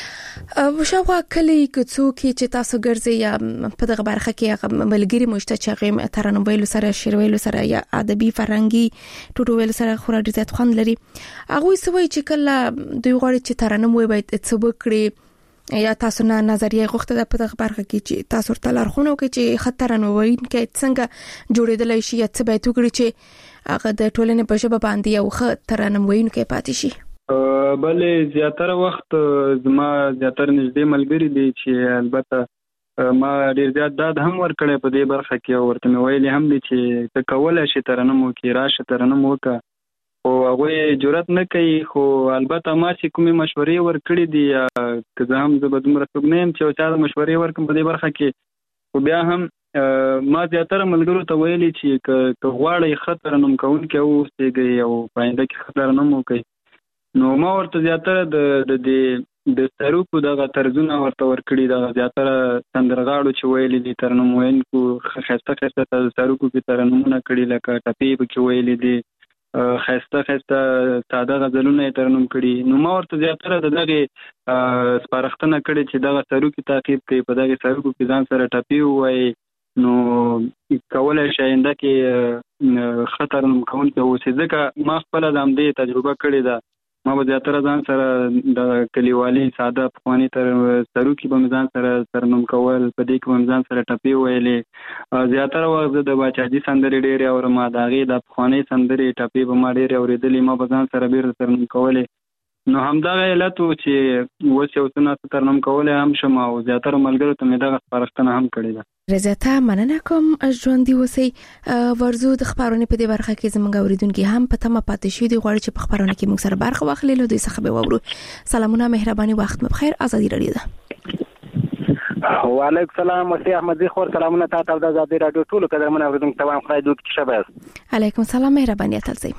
وشاوه کلی کوڅو کې چې تاسو ګرځي یا په دغه برخه کې ملګری مشته چې هغه ترانه ویلو سره شعر ویلو سره یا ادبي فرهنګي ټوټو ویلو سره خورا ډیر زیات خوند لري. هغه سوي چې کله دوی غواړي چې ترانه وي باید څه وکړي یا تاسو نه نظریه غوښته ده په دغه برخه کې چې تاسو ورته لارښوونه وکړي چې خطر نه وایي کې څنګه جوړېدلی شي یا څه باید وکړي چې هغه د ټولنې په ژبه باندې یو خطر نه وایي کې پاتې شي؟ بلې زیاتره وخت زما زیاتره نږدې ملګری دي چې البته ما ډیر زیات داد هم ورکړی په دې برخه کې او ورته مې ویلي هم دي چې ته کولی شې ترنم وکړې، راشه ترنم وکړه، خو هغوی جرأت نه کوي. خو البته ما چې کومې مشورې ورکړې دي که زه هم زه به دومره څوک نه یم چې یو چا ته مشورې ورکړم په دې برخه کې، خو بیا هم ما زیاتره ملګرو ته ویلي چې که غواړئ ښه ترنم کوونکي واوسېږئ او په آینده کې ښه ترنم وکړئ. نو ما ورته زیاتره د سروکو دغه طرزونه ورته ورکړي، دغه زیاتره سندرغاړو چې ویلي دي ترنم ویونکو ښایسته ښایسته سروکو کې ترنمونه کړي، لکه ټپې پکې ویلي دي، ښایسته ښایسته ساده غزلونه یې ترنم کړي. نو ما ورته زیاتره د دغې سپارښتنه کړې چې دغه سروکي تعقیب کړي، په دغې سروکو کې ځان سره ټپې ووایي، نو کولی شي آینده کې ښه ترنم کوونکی اوسي. ځکه ما خپله د همدې تجربه کړې ده. ما به زیاتره ځان سره د کلیوالي ساده پخواني سروکي به مې ځان سره ترنم کول، په دې کې به مې ځان سره ټپې ویلې. زیاتره وخت زه د باچاجي سندرې ډېرې اورم، د هغې د پخوانۍ سندرې ټپې به ما ډېرې اورېدلې، ما به ځان سره بیرته ترنم کولې. نو همدغه علت و چې اوس یو څه ناڅه ترنم کولی هم شم او زیاتره ملګرو ته مې دغه سپارښتنه هم کړې ده. زیاته مننه کوم ژوندي اوسئ. ورزو د خبرونه په دې برخه کې زموږ اوریدونکو هم په تمه پاتې شي دي غواړي چې په خبرونه کې موږ سره برخه واخلي. له دوی څخه به وورو. سلامونه، مهرباني، وخت مو بخیر. ازادي رادیو ده. وعلیکم السلام. وسی احمدی خور سلامونه تاسو ته د ازادي رادیو ټولو قدرمن اوریدونکو ته خدای دوی کې شباس. علیکم السلام، مهرباني تاسو.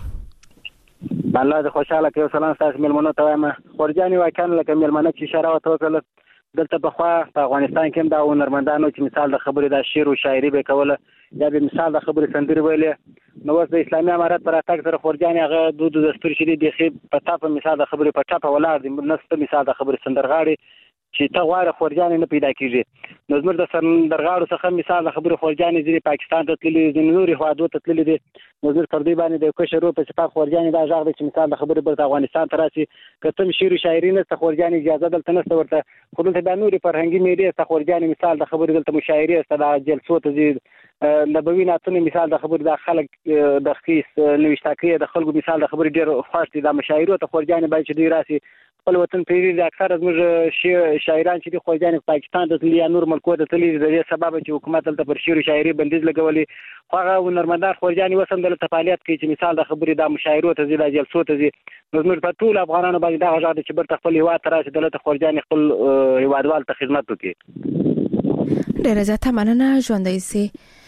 الله دې خوشاله کړي. سلام تاسو ملمنو ته وایم. ورجاني واکن لکه ملمنه چې اشاره وکړه دلته بخوا په افغانستان کې دا هنرمندانو چې مثال د خبرې د شعر او شاعري به کوله یا به مثال د خبرې سندري ویلې، نو اوس د اسلامي امارات پر اتاک سره خورجاني هغه دود دستور شری دی خې په تاسو مثال د خبرې په ټاپه ولاړ دي، نسته مثال د خبرې سندرغاړي چې ته غواړې خورجاني نه پیدا کیږي. نو زموږ د سندرغاړو څخه مثال د خبرې خورجاني ځینې پاکستان ته تللي دي، نورې هېوادو ته تللي دي. نو زموږ پر دوی باندې د کشرو په صفات خورجاني دا غږ دی چې مثال د خبرې برته افغانستان ته راشي که ته شعر و شاعري نسته خورجاني اجازه دلته نسته ورته، خو دلته بیا نورې فرهنګي میډې سته خورجاني مثال د خبرې دلته مشاعرې سته، د جلسو ته ځي، نبوي نعتونه مثال د خبرې د خلک د خیس نوشتاکي د خلکو مثال د خبرې ډېر خوښ دي. د مشاعرو ته خورجاني باید چې دوی راشي خپل وطن پیری د اکثره زموږ شاعران چې د خورجاني پاکستان ته تللي یا نور ملکو ته تللي د دې سبب چې حکومت دلته پر شعر و شاعري بندیز لګولي، خو هغه هنرمندان خورجاني اوس هم دلته فعالیت کوي چې مثال د خبرې د مشاعرو ته ځي، د جلسو ته ځي. نو زموږ په ټول افغانانو باندې دغه غږ دی چې برته خپل هېواد ته راشي دلته خورجاني خپل هېوادوال ته خدمت وکړي. ډېره زیاته مننه ژوندی اوسئ.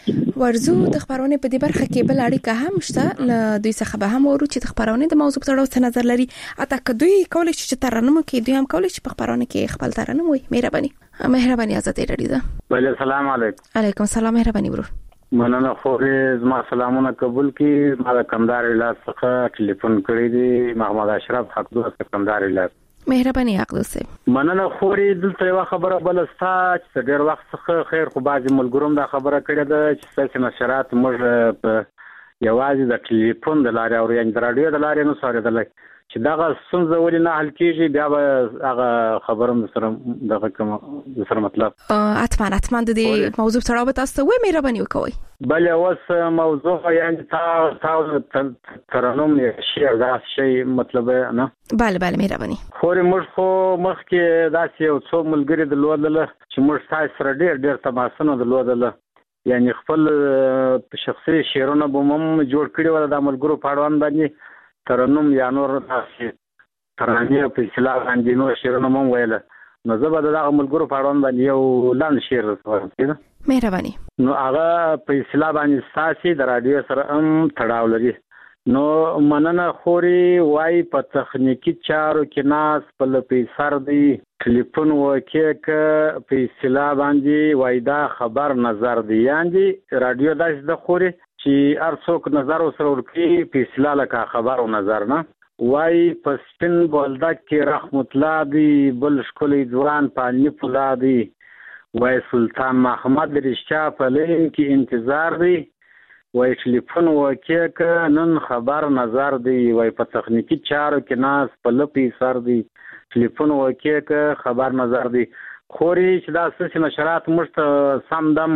ورزو د خبرونه په دې برخه کې بل اړیکه هم شته ل دوی څخه به هم ورو چې د خبرونه د موضوع په اړه څه نظر لري اته کدوې کولای شي چې ترنم کې دوی هم کولای شي په خبرونه کې خپل ترنم وي. مهرباني ازادي رادیو ده. بله سلام علیکم. علیکم السلام. مهرباني ورور. مننه خوري زما سلامونه قبول کی. ما د کمدار ولایت څخه ټلیفون کړی دی محمد اشرف حق دوست کمدار ولایت. مهرباني اقدس. مننه خوري دلته یو خبره بل ستا چې ډېر وخت څخه خیر خو بعضی ملګروم دا خبره کړې ده چې څه نشرات موږ یوازې د ټلیفون د لارې او یعنی د رادیو د لارې نه سوریدل چې دا څنګه ولې نه حل کیږي بیا به هغه خبرم سره دغه کوم سره مطلب اتمان د دې موضوع سره به تاسو وې مهرباني وکوي. بل اوس موضوع یعنی تاسو ترنم شي دا شی مطلب نه بله مهرباني. خو موږ خو مخکې داسې یو څو ملګری درلودل چې موږ تاسو سره ډېر تماسونه درلودل یعنی خپل شخصي شعرونه به هم جوړ کړي ول د ملګرو پاړوان باندې ترنم یا نور تاسو ترانه په اصطلاح باندې نو شعرونه مو ویل نو زه به دغه ملګرو پاړوان باندې یو لاند شعر ورکړم. مهرباني. نو هغه په اصطلاح باندې ساسي د رادیو سره هم تړاو لري. نو مننه خوري وای په تخنیکی چارو کې ناس په لپیسر دی ټلیفون وکیک په اصطلاح باندې وای دا خبر نظر دی یعنی رادیو داس د خوري چې ارڅوک نظر وسره ورکی په اصطلاح لکه خبر او نظر نه وای په سپین بولدا کې رحمت الله دی بل شکلې ځوان پانی پولا دی وای سلطان محمد رشا په لین کې انتظار دی وای ټلیفون وکیک نن خبر نظر دی وای په تخنیکی چارو کې ناس په لپی سر دی ټلیفون وکیک خبر نظر دی خوري چې دا څه نشرات مشت سمدم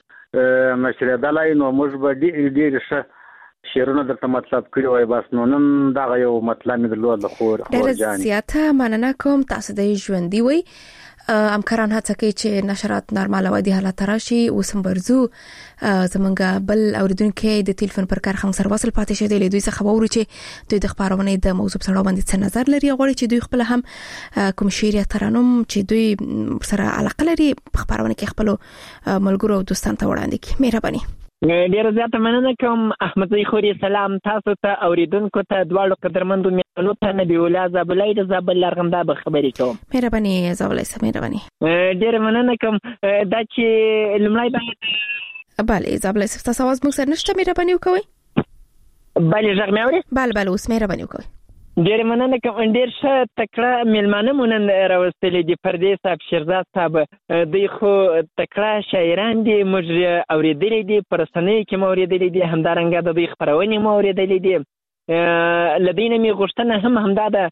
نشر دلای نو موږ به ډیر ښه شعرونه درته مطلب کړی وای بس نو نن دا یو مطلب مې درلود خور جان زیاته مننه کوم تاسو د ژوندۍ وي امکاران هڅه کوي چې نشرات نارمال او عادي حالت راشي اوس هم برزو زمونږ بل اوریدونکو د ټلیفون پر کار خنګ سره وصل پاتې شه د دوی څخه ووري چې دوی د خبرونه د موضوع سره باندې څه نظر لري غواړي چې دوی خپل هم کوم شعر یا ترانم چې دوی سره علاقه لري خبرونه کې خپل ملګرو او دوستان ته وړاندې کړي. مهرباني. ډیر زیاته مننه کوم احمد زئی خوري. سلام تاسو ته اوریدونکو ته دواړو قدرمندو میانو ته نبی الله زابلای د زابل لرغم دا به خبرې کوم. مهرباني زابلای سم مهرباني. ډیر مننه کوم دا چې لمړی باندې بله زابلای تاسو आवाज موږ سره نشته مهرباني وکوي. بله ژغ مې اوري. بله اوس مهرباني وکوي. ډیر مننه کوم ډیر ښه تکړه میلمانه مونږ راوستلې دي پردې صاحب شیرزاد صاحب دوی خو تکړه شاعران دي موږ اوریدلې دي پرسنۍ کې مو اوریدلې دي همدارنګه د دوی خبرونه مو اوریدلې دي لدينا می غوښتنه همدا ده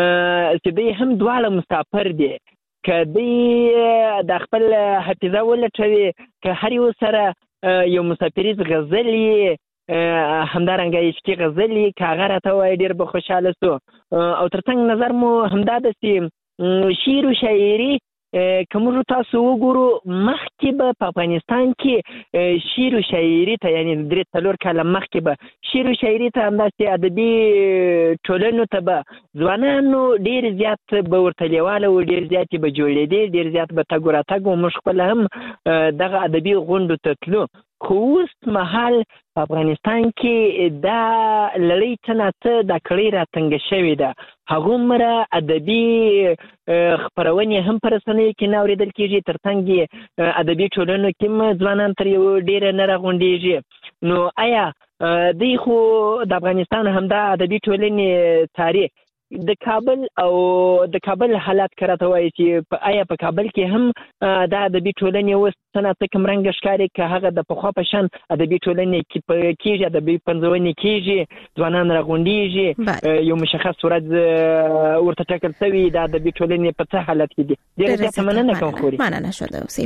چې دوی هم دواړه مسافر دي کدی د خپل حافظه ولټوي که هر یو سره یو مسافریز غزلی همدارنګه عشقي غزلی کاغه راته وای ډیر به خوشاله سو او ترڅنګ نظر مو همدا د شعر او شاعري کوم تاسو وګورو مخکې به په افغانستان کې شعر او شاعري ته یعنی درې څلور کاله مخکې به شعر او شاعري ته همداسې ادبي ټولنو ته به ځوانانو ډیر زیات به ورته لیواله و ډیر زیات به جوړېدي ډیر زیات به تګ راتګ و موږ خپل هم دغه ادبي غونډو ته تلو خو اوس مهال په افغانستان کې دا لړۍ څه نه څه دا کړۍ راتنګه شوې ده هغومره ادبي خپرونې هم په رسنیو کې نه اورېدل کېږي ترڅنګ یې ادبي ټولنو کې هم ځوانان تر یو ډېره نه راغونډېږي نو آیا دوی خو د افغانستان همدا ادبي ټولنې څاري د کابل او د کابل حالات کراته وایي چې آیا په کابل کې هم د ادبي ټولنې اوس څه نه څه کوم رنګه ښکاري که هغه د پخوا په شان ادبي ټولنې کېږي ادبي پنځونې کېږي ځوانان راغونډېږي یو مشخص ورځ ورته ټاکل شوي د ادبي ټولنې په څه حالت کې دي ډېره زیاته مننه کوم خوري مننه شو اوسې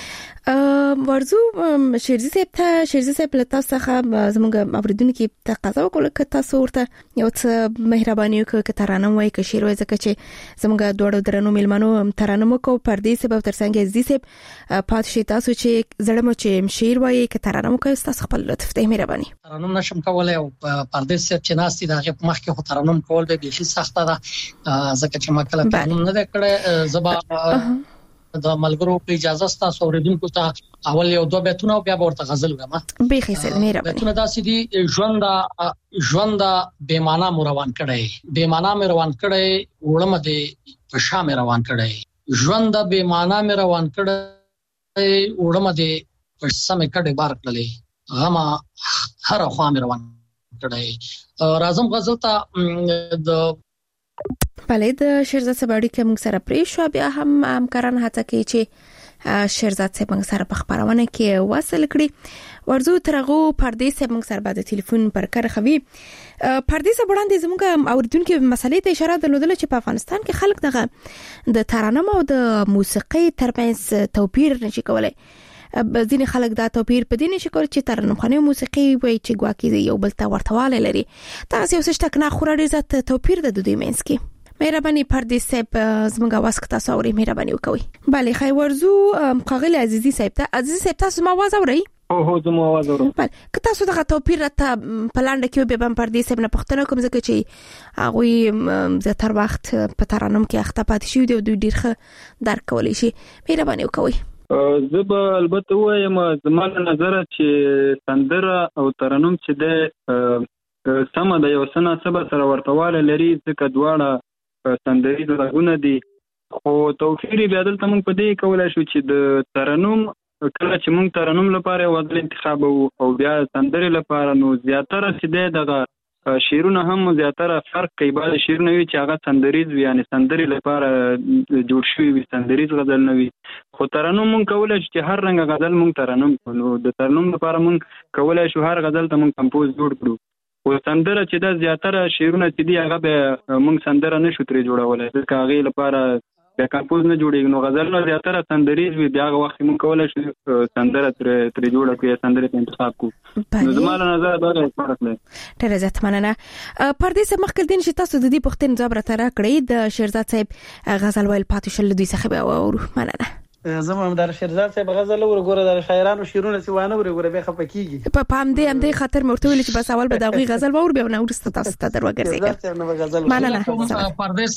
ورزو شیرزي صاحب له تاسو څخه زموږ اوریدونکو تقاضا وکړه چې تاسو ورته یو څه مهرباني وکړئ که ترانه وایي که شعر وایي ځکه چې زموږ دوړو درنو میلمنو ترانه مو کو پردې سبب ترڅنګ عزیز صاحب پات شي تاسو چې زړه مو چې شعر وایي که ترانه مو کوي تاسو خپل لطف ته مهرباني ترانه نشم کولای او پردې سب چې ناستي دغه مخ کې خو ترانه کول به شي سخته ده ځکه چې ما کله نه کړه زبا د ملګرو په اجازه ستاسو اوریدونکو ته اول یو دوه بیتونه بیا ورته غزل وما به خسر مهرباني بیتونه داسې دي ژوند بے معنا روان کړي بے معنا روان کړي وړم دې په شام روان کړي ژوند بے معنا روان کړي وړم دې په سم کډه بار کړلې غما هر خوا روان کړي راځم غزل ته د بله د شیرزاد سباړي کې موږ سره پرې شو بیا هم همکاران هڅه کوي چې شیرزاد صاحب موږ سره په خبرونه کې وصل کړي ورزو ترغو پردیس صاحب موږ سره بعد ټلیفون پر کار خوي پردیس وړاندې زموږ اوریدونکو مسلې ته اشاره درلودل چې په افغانستان کې خلک دغه د ترانم او د موسیقي ترمنځ توپیر نشي کولای ځینې خلک دا توپیر په دې نشي کولای چې ترنم خانه موسیقي وایي چې ګواکې یو بل ته ورتواله لري تاسو یو څه ټکنه خورا ډیر زیات توپیر د دوی منځ کې مهرباني پردیس صاحب زموږ आवाज کتا سوري مهرباني وکوي bale خیر ورزو قاغل عزیزی صاحب تاسو ما आवाज اوري هو زمو आवाज اورم bale که تاسو دغه توپیر ته پلاند کې به بم پردیس صاحب نه پښتنه کوم ځکه چې هغه زیاتره وخت په ترنم کې اخته پاتې شي او دوی ډیر ښه درک کولی شي مهرباني وکوي زه به البته وایم زموږ نظر چې سندره او ترنم چې د سم د یو سنه سبا سره ورتواله لري ځکه دواړه سندري دغونه دي خو توفیر بیا دلته موږ په دې کولای شو چې د ترنم کله چې موږ ترنم لپاره وځل انتخاب او بیا سندري لپاره نو زیاتره چې دغه شیرونه هم زیاتره فرق کوي بعض شیرونه وي چې هغه سندریز وي یعنی سندري لپاره جوړ شوی وي سندریز غزل نه وي خو ترنم موږ کولای شو چې هر رنګ غزل موږ ترنم نو د ترنم لپاره موږ کولای شو هر غزل ته موږ کمپوز جوړ کړو او سندره چې د زیاتره شیرونه چې دی هغه به موږ سندره نشو ترې جوړولای ځکه هغه لپاره بیا کمپوز نه جوړیږي نو غزل نه زیاتره سندریز وي بیا هغه وخت موږ کولای شو سندره ترې جوړه کړو سندره ته انتخاب کړو نو زموږ نظر دا فرق دی ډېر زیات مننه پردیس مخکې دین چې تاسو د دې پښتون زبر تر کړی د شیرزاد صاحب غزل ویل پاتې شل دوی څخه به اورو مننه زموږ در شیرزاد صاحب غزل ورګوره در شاعرانو شیرونه سی وانه ورګوره به خپکیږي په پام دې خاطر مرته ویل چې بس اول به دغه غزل ور به نه ورسته تاسو ته دروګرځي مننه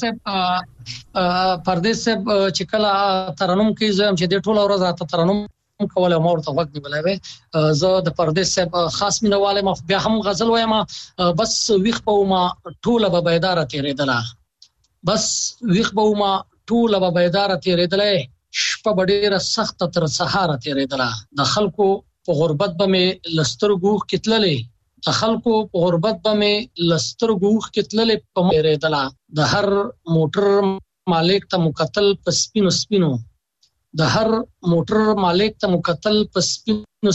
پردیس چې کله ترنم کې زم چې د ټوله ورځ راته ترنم کوله مور ته وخت بلوي زه د پردیس خاص مینواله ما بیا هم غزل وایم بس ویخ په ما ټوله به بیدار تیرېدله بس ویخ په ما ټوله به بیدار تیرېدله شپه ډیره سخت تر سهار تیرېدله د خلکو په غربت به مې لسترګو کتللې د خلکو په غربت به مې لسترګو کتللې په تیرېدله د هر موټر مالک ته مقتل په سپینو د هر موټر مالک ته مقتل په سپینو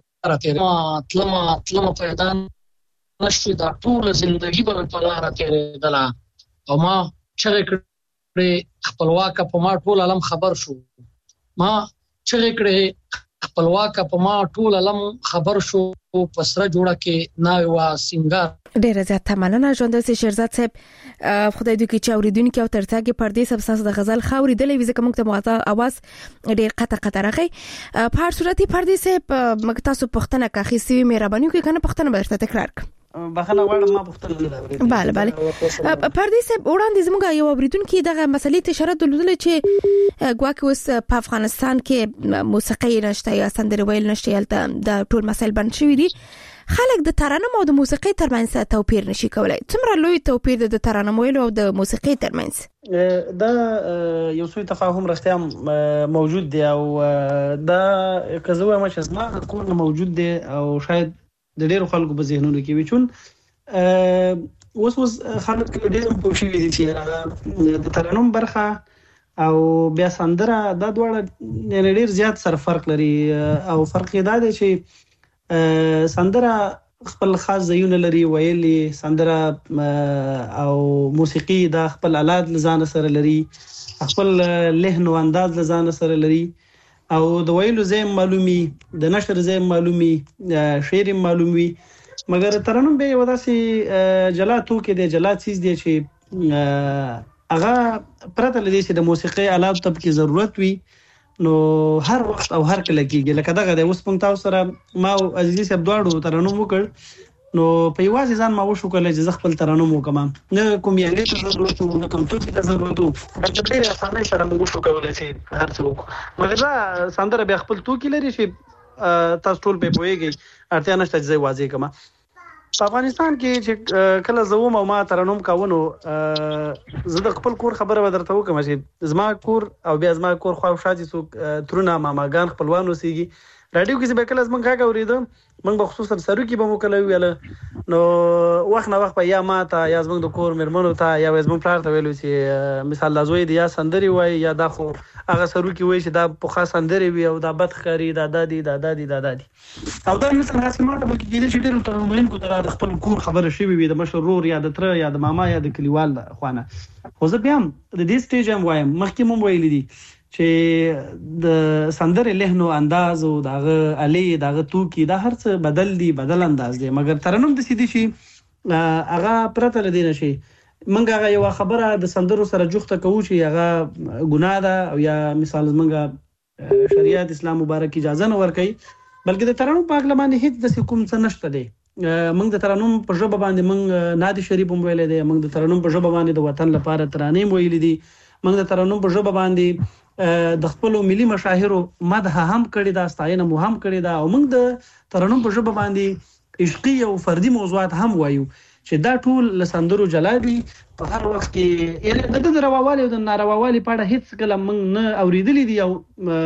تیرېدله تلم پیدا نشي دا ټول زندگی به په لار تیرېدله او ما چې خپلواک په ما ټول علم خبر شو ما چې کړه خپلواک په ما ټول علم خبر شو پسره جوړه کې ناوي وا سنگار ډیره زیات مننه ژوند سي شیرزاد صاحب خدای دې کې چاوریدونکو او ترڅاګي پردیس سب ساس د غزل خوري د لوي ځکه موږ ته مواته आवाज ډیر قطه راغی په هر صورت پردیس موږ تاسو پښتنه کاخي سي مهرباني وکړئ کنه پښتنه به تکرار بخنه وړم ما پښتنه نه لري bale پردیس وړاندې زموږ یو اوریدونکو دغه مسلې ته اشاره درلودل چې ګواکې اوس په افغانستان کې موسیقي نشته یا سندره ویل نشته یلته د ټول مسایل بند شوی دي خلک د ترنم او د موسیقي ترمنځ توپیر نشي کولای څومره لوی توپیر د ترنم ویلو او د موسیقي ترمنځ دا یو څه تفاهم رښتیا موجود دی او دا کزوه ما چې زما کول موجود دی او شاید د ډیرو خلکو په ذهنونو کې وي چون اوس خلک ډیر په شي دي چې د ترنم برخه او بیا سندره دا دواړه ډیر زیات سره فرق لري او فرق دا دی چې سندره خپل خاص ځایونه لري ویلي سندره او موسیقي دا خپل آلات لزان سره لري خپل لحن او انداز لزان سره لري او د ویلو زې معلومي د نشر زې معلومي شعر معلومي مګر ترنم به وداسي جلا تو کې د جلا چیز دی چې هغه پرته لدی چې د موسیقي آلات ته کې ضرورت وي نو هر وخت او هر کله کېږي لکه دغه د اوس پنځه سره ما او عزیزي صاحب دواړو ترنم وکړ نو په یوازې ځان ما وشو کله چې خپل ترانم وکم نه کوم یالي ته ضرورت وو نه کوم څه ته ضرورت وو چې ډېر اسانه سره موږ وشو کولای شي هر څوک مګر دا سندره به خپل توکي لري چې تاسو ټول په پوهیږئ اړتیا نشته چې واضح کما په افغانستان کې چې کله زوم او ما ترانم کاونو زه د خپل کور خبره ودرته وکم چې زما کور او بیا زما کور خو شاجي څوک ترونه ماماګان خپلوان اوسېږي رادیو کې به کله زمونږ غږ اورېدم موږ به خصوصا سرو کې به مو کله ویل نو وخت نه وخت په یا ما ته یا زمونږ د کور مېرمنو ته یا زمونږ پلار ته ویلو چې مثال لازوي دی یا سندري وای یا دا خو هغه سرو کې وای چې دا په خاص سندري وي او دا بدخاري دا دادي او دا مثلا هڅه ماته به کېږي چې ډېر ترمن کو تر خپل کور خبره شي وي د مشرور یا د تر یا د ماما یا د کلیوال خوانه خو زه بیا د دې سټیج هم وایم مخکې مو ویل دي چې د سندره لهنو انداز او دغه علي دغه توکي دا هر څه بدل انداز دی مګر ترنم د سیدی شي هغه پرته لدی نشي منګه هغه یو خبره د سندرو سره جوخته کوو چې هغه ګناه ده او یا مثال منګه شریعت اسلام مبارک اجازه نه ورکي بلکې د ترنم په اړه باندې هیڅ د کوم څه نشته دی موږ د ترنم په ژبه باندې موږ نادي شریف هم ویل دي موږ د ترنم په ژبه باندې د وطن لپاره ترانې ویل دي موږ د ترنم په ژبه باندې د خپل ملي مشاهیرو مدح هم کړی دا ستاینه مو هم کړی دا او موږ د ترنم په ژبه باندې عشقي او فردي موضوعات هم وایو چې دا ټول لسندرو جلادي په هر وخت کې یعنی د رواوالي او د نارواوالي په اړه هیڅ کله موږ نه اوریدلې دي او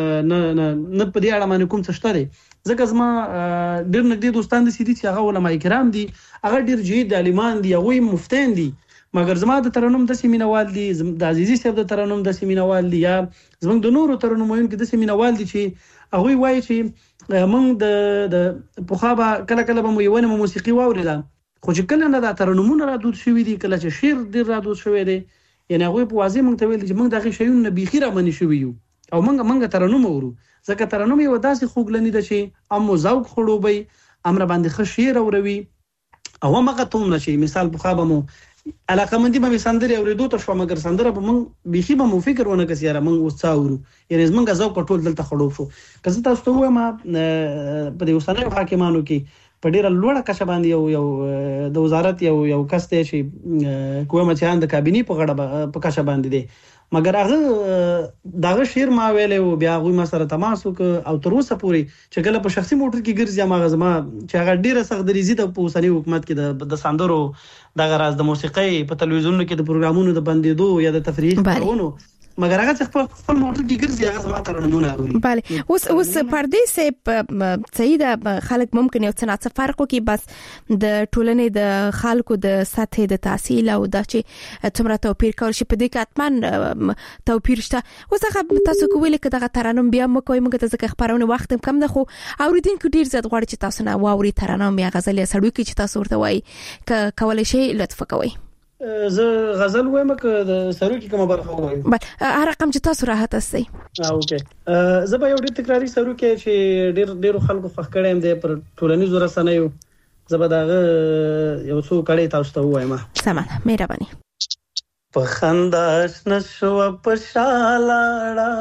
نه په دې اړه باندې کوم څه شته دي ځکه زما ډېر نږدې دوستان دي چې هغه علماء کرام دي هغه ډېر جید عالمان دي هغه مفتین دي مګر زما د ترنم د سیمینوال دي د عزیزي صاحب د ترنم د سیمینوال دي یا زموږ د نورو ترنموین کې د سیمینوال دي چې هغه وایي چې موږ د پوخابه کله به مو یو موسیقي واوریدا خو چې کله نه د ترنمونو را دود شوی دي کله چې شعر ډیر را دود شوی دی یعنی هغه په واضح موږ ته ویل چې موږ دغه شیونه بيخي را منی شوی یو او موږ ترنم اورو ځکه ترنم یو داسې خوګلنی ده چې امو ذوق خړوبي امر باندې خشیر اوروي او هغه ته نشي مثال پوخابه مو علاقه مندي به سندري اوریدو ته شو مګر سندره به موږ بيخي به مو فکر ونه کس یاره موږ وڅاورو یعنی موږ ذوق په ټول دلته خړوب شو که زه تاسو ته وایم په دې وسنه حاکمانو کې په ډیره لوړه کچه باندې یو د وزارت یو کس دی چې کومه چې د کابینې په غړه په کچه باندې دی مګر هغه داغه شعر ما ویلې بیا هغه ما سره تماس وک او تر اوسه پورې چې کله په شخصي موټر کې ګرځي ما غزما چې هغه ډیره سخت دریزي د پوسنی حکومت کې د سندرو دغه راز د موسیقي په تلویزیون کې د پروګرامونو د بندیدو یا د تفریح کارونو مګر هغه چې خپل موټر کې ګرځي هغه زما ترنمونه اوري bale اوس پردې سه صحیح ده خلک ممکن یو څه نه فرق وکي بس د ټولنې د خلکو د سطح د تحصیل او د چې څومره توپیر کول شي په دې کې اتمن توپیر شته اوس هغه تاسو کولی کې دغه ترنم بیا مکوې موږ ته ځکه خبرونه وخت کم ده خو اوریدونکو ډیر زیات غواړي چې تاسو نه واوري ترنم یا غزل یا سړوي کې چې تاسو ورته وایي کولای شي لطف کوئ زه غزل وایم که د سرو کې کومه برخه وایم هر رقم چې تاسو راحت استئ اوکې زه به یو ډېر تکراری سرو کې چې ډېر خلکو خوښ کړم د پر ټولنیزو رسنیو زه به دا یو څو کړي تاسو ته وایم سمانه مهرباني په خنداش نشو په شالاړه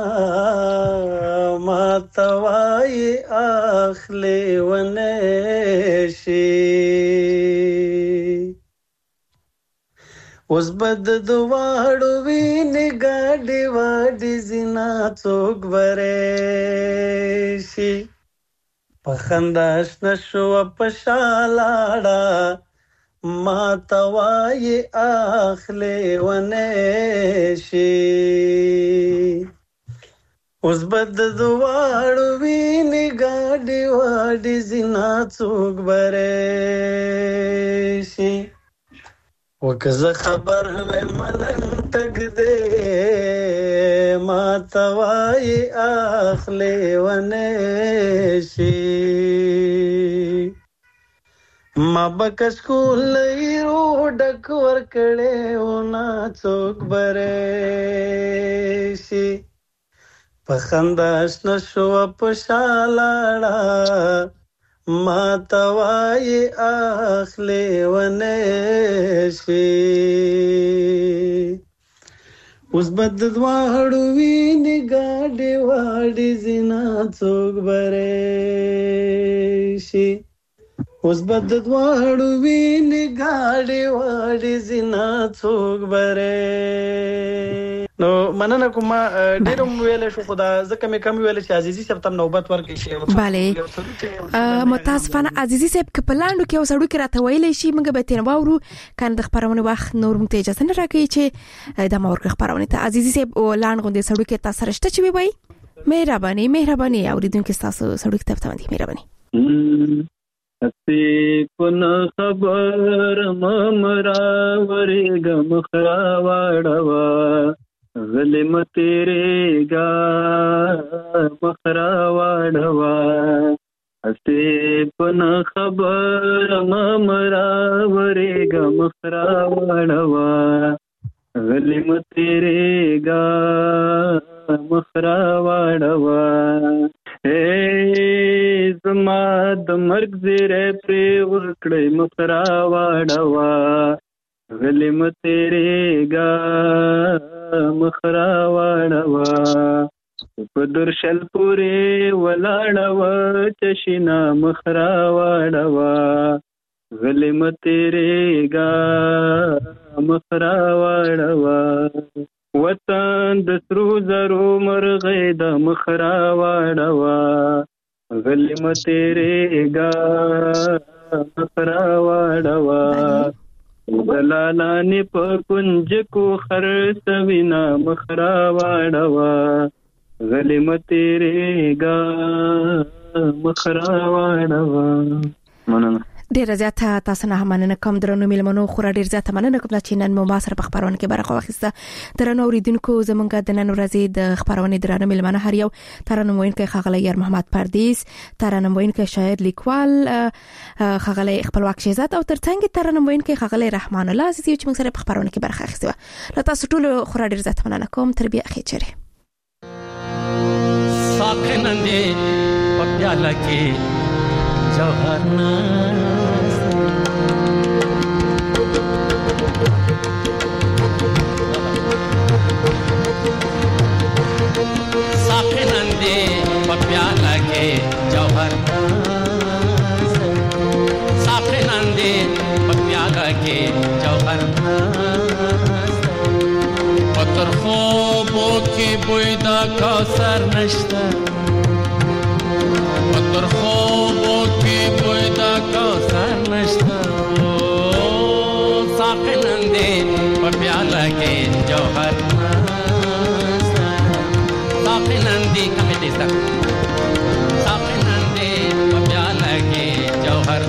ما توای اخلي ونه شي اوس بد دواړو ویني ګاډي واډي زنا څوک ورشي په خنداش نشو په شالاړه ما توای اخلي ونه شي اوس بد دواړو ویني ګاډي واډي زنا څوک ورشي وکزه خبر وې ملنګ تګ دې ما توای اخلي ونه شي ما بکس کول ایرو ډک ور کړه او نا څوک بره شي پخنداش نشو په شالاړه ما توای اخلي ونه شي اوس بد دواړو ویني ګاډي واډي زنا څوک بره شي اوس به د دواړو وینې ګاډې واډې زینا څوک بری. نو مننه کوم. ډېر ویلې شو خو دا ځکه مې کم ویلې چې عزیزي صاحب تم نوبت ورکړي شي. بله متاسفانه عزیزي صاحب که په لاندو کې یو سړی کې راته ویلی شي موږ به ترې واورو کنه د خپرونې وخت نور موږ ته اجازه نه راکوي چې ادامه ورکړو خپرونې ته. عزیزي صاحب لاند غوندې سړی کې تاسو سره شته چې وایي مهرباني اوریدونکو تاسو سړی ته پته مهرباني. اسی پن خبر ممرا ورګ مخرا واړوا ظلم تیرے گا مخرا واړوا اسی پن خبر ممرا ورګ مخرا واړوا ظلم تیرے گا مخرا واړوا زما د مرګ زیره پرې ورکړې مخرا واړوا غلیم تیرېږه مخرا واړوا په درشل پورې ولاړوه چشینا مخرا واړوا غلیم تیرېږه مخرا واړوا وطن د سرو زرو مرغې د مخرا واړوا غلیم تیرېږه مخرا واړوا دلالانې په کنج کو خرڅوینا مخرا واړوا غلیم تیرېږه مخرا واړوا. مننه. ډیره زیاته تاسو نه مننه کوم درنو میلمنو. خو ډیر زیاته مننه کوم چې نن مو ما سره په خبرونه کې برخه واخیسته. درنو اوریدونکو زمونږ د نن ورځې د خبرونه درنو میلمنه هر یو ترنم وینکي خغلی یار محمد پردیس، ترنم وینکي شاعر لیکوال خغلی خپلواک شهزاد او ترڅنګ ترنم وینکي خغلی رحمان الله عزیزي چې موږ سره په خبرونه کې برخه اخیسته. له تاسو ټول خو ډیر زیاته مننه کوم. تربیه اخی چره ساکنندې په پیاله کې جوهر ساکنندې په پیاله کې جوهر ساکنندې په پیاله کې جوهر پتر خوبو کې بوی د کوثر نشته پتر خوبو کې بوی د کوثر نشته ساکنندې په پیاله کې جوهر ساکنندې کمیټې سره ساکنندې په پیاله کې جوهر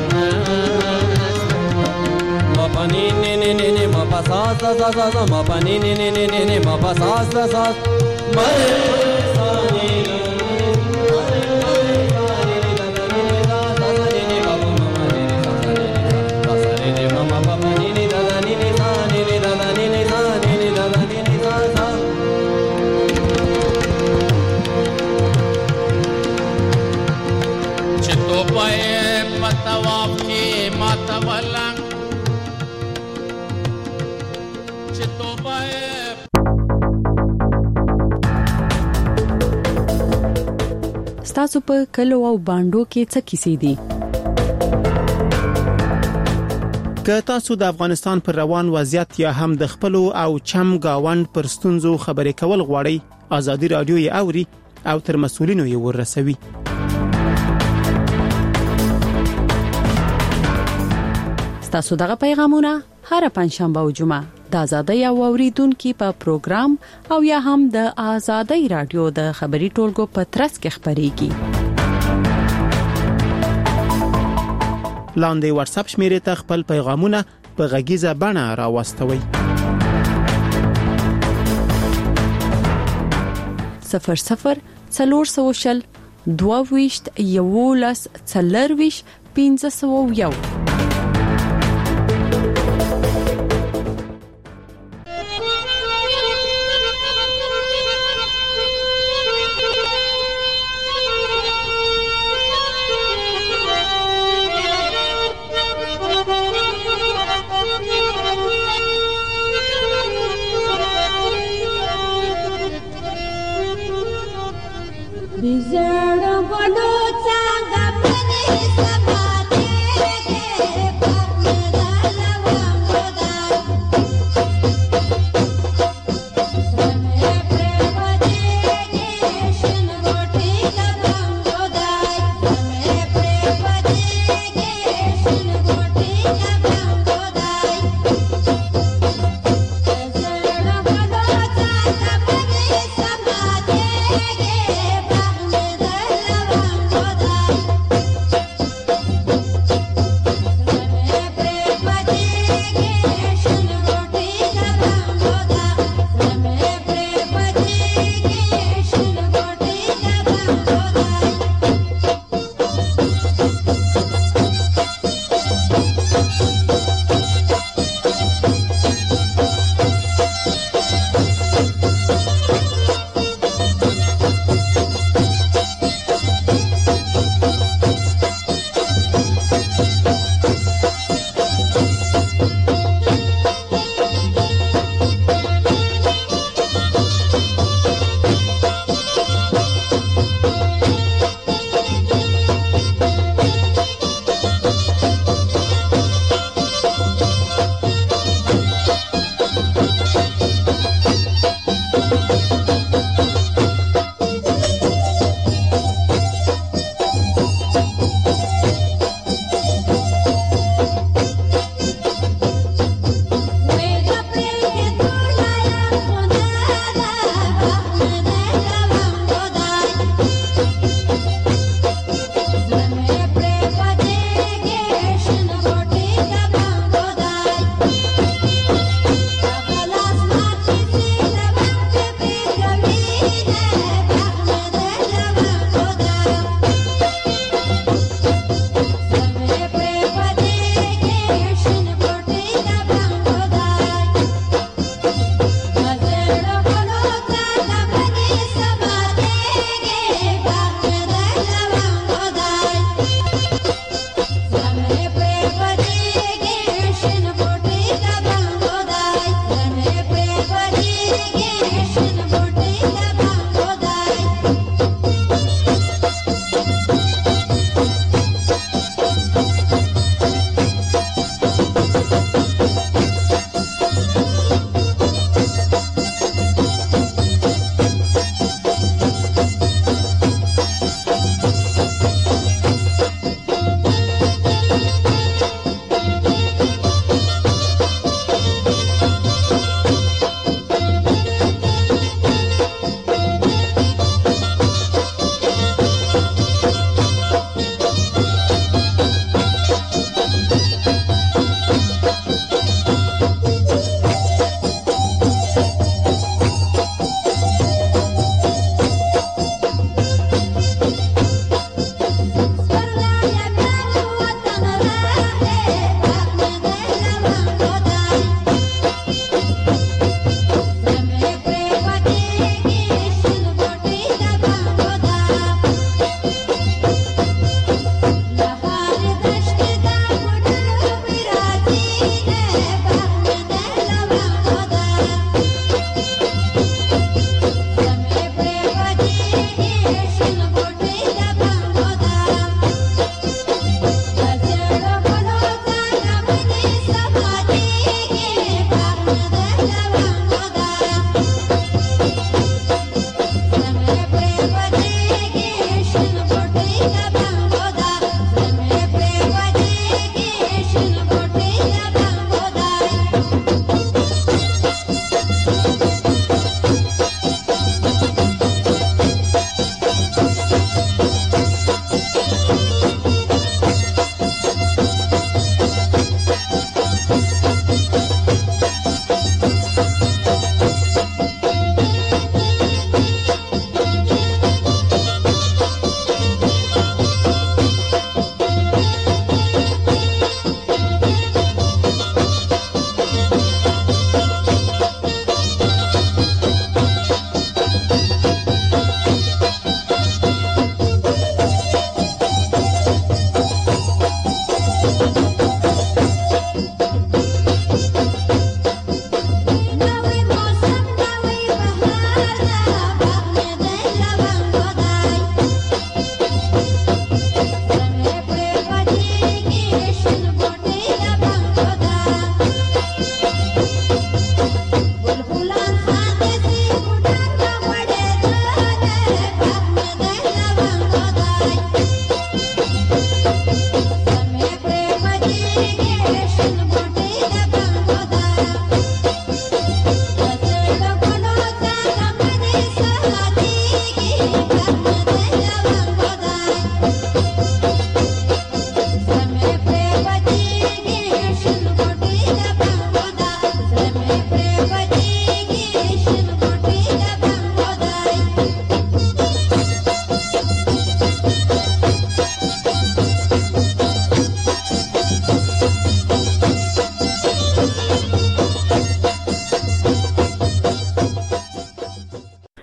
ما پنی نه نه نه ما پاسا سا ما پنی نه نه نه نه ما پاسا سا مر سانی ستاسو په کلو او باندو کې څه کیسې دي؟ که تاسو د افغانستان پر روان وضعیت یا هم د خپل او چم گاوند پر ستونزو خبرې کول غواړئ، آزادي رادیو یې اوري او تر مسؤلینو یې ورسوي. ستاسو دغه پیغامونه هر پنځشنبه او جمعه د آزادۍ او اوریدونکو په پروګرام او یا هم د آزادۍ رادیو د خبري ټولګو په ترڅ کې خبريږي. لاندې واتس اپ شمیرې ته خپل پیغامونه په غږیزه بڼه راوستوي. 00 22 11 40 501. Bizarre, but no time,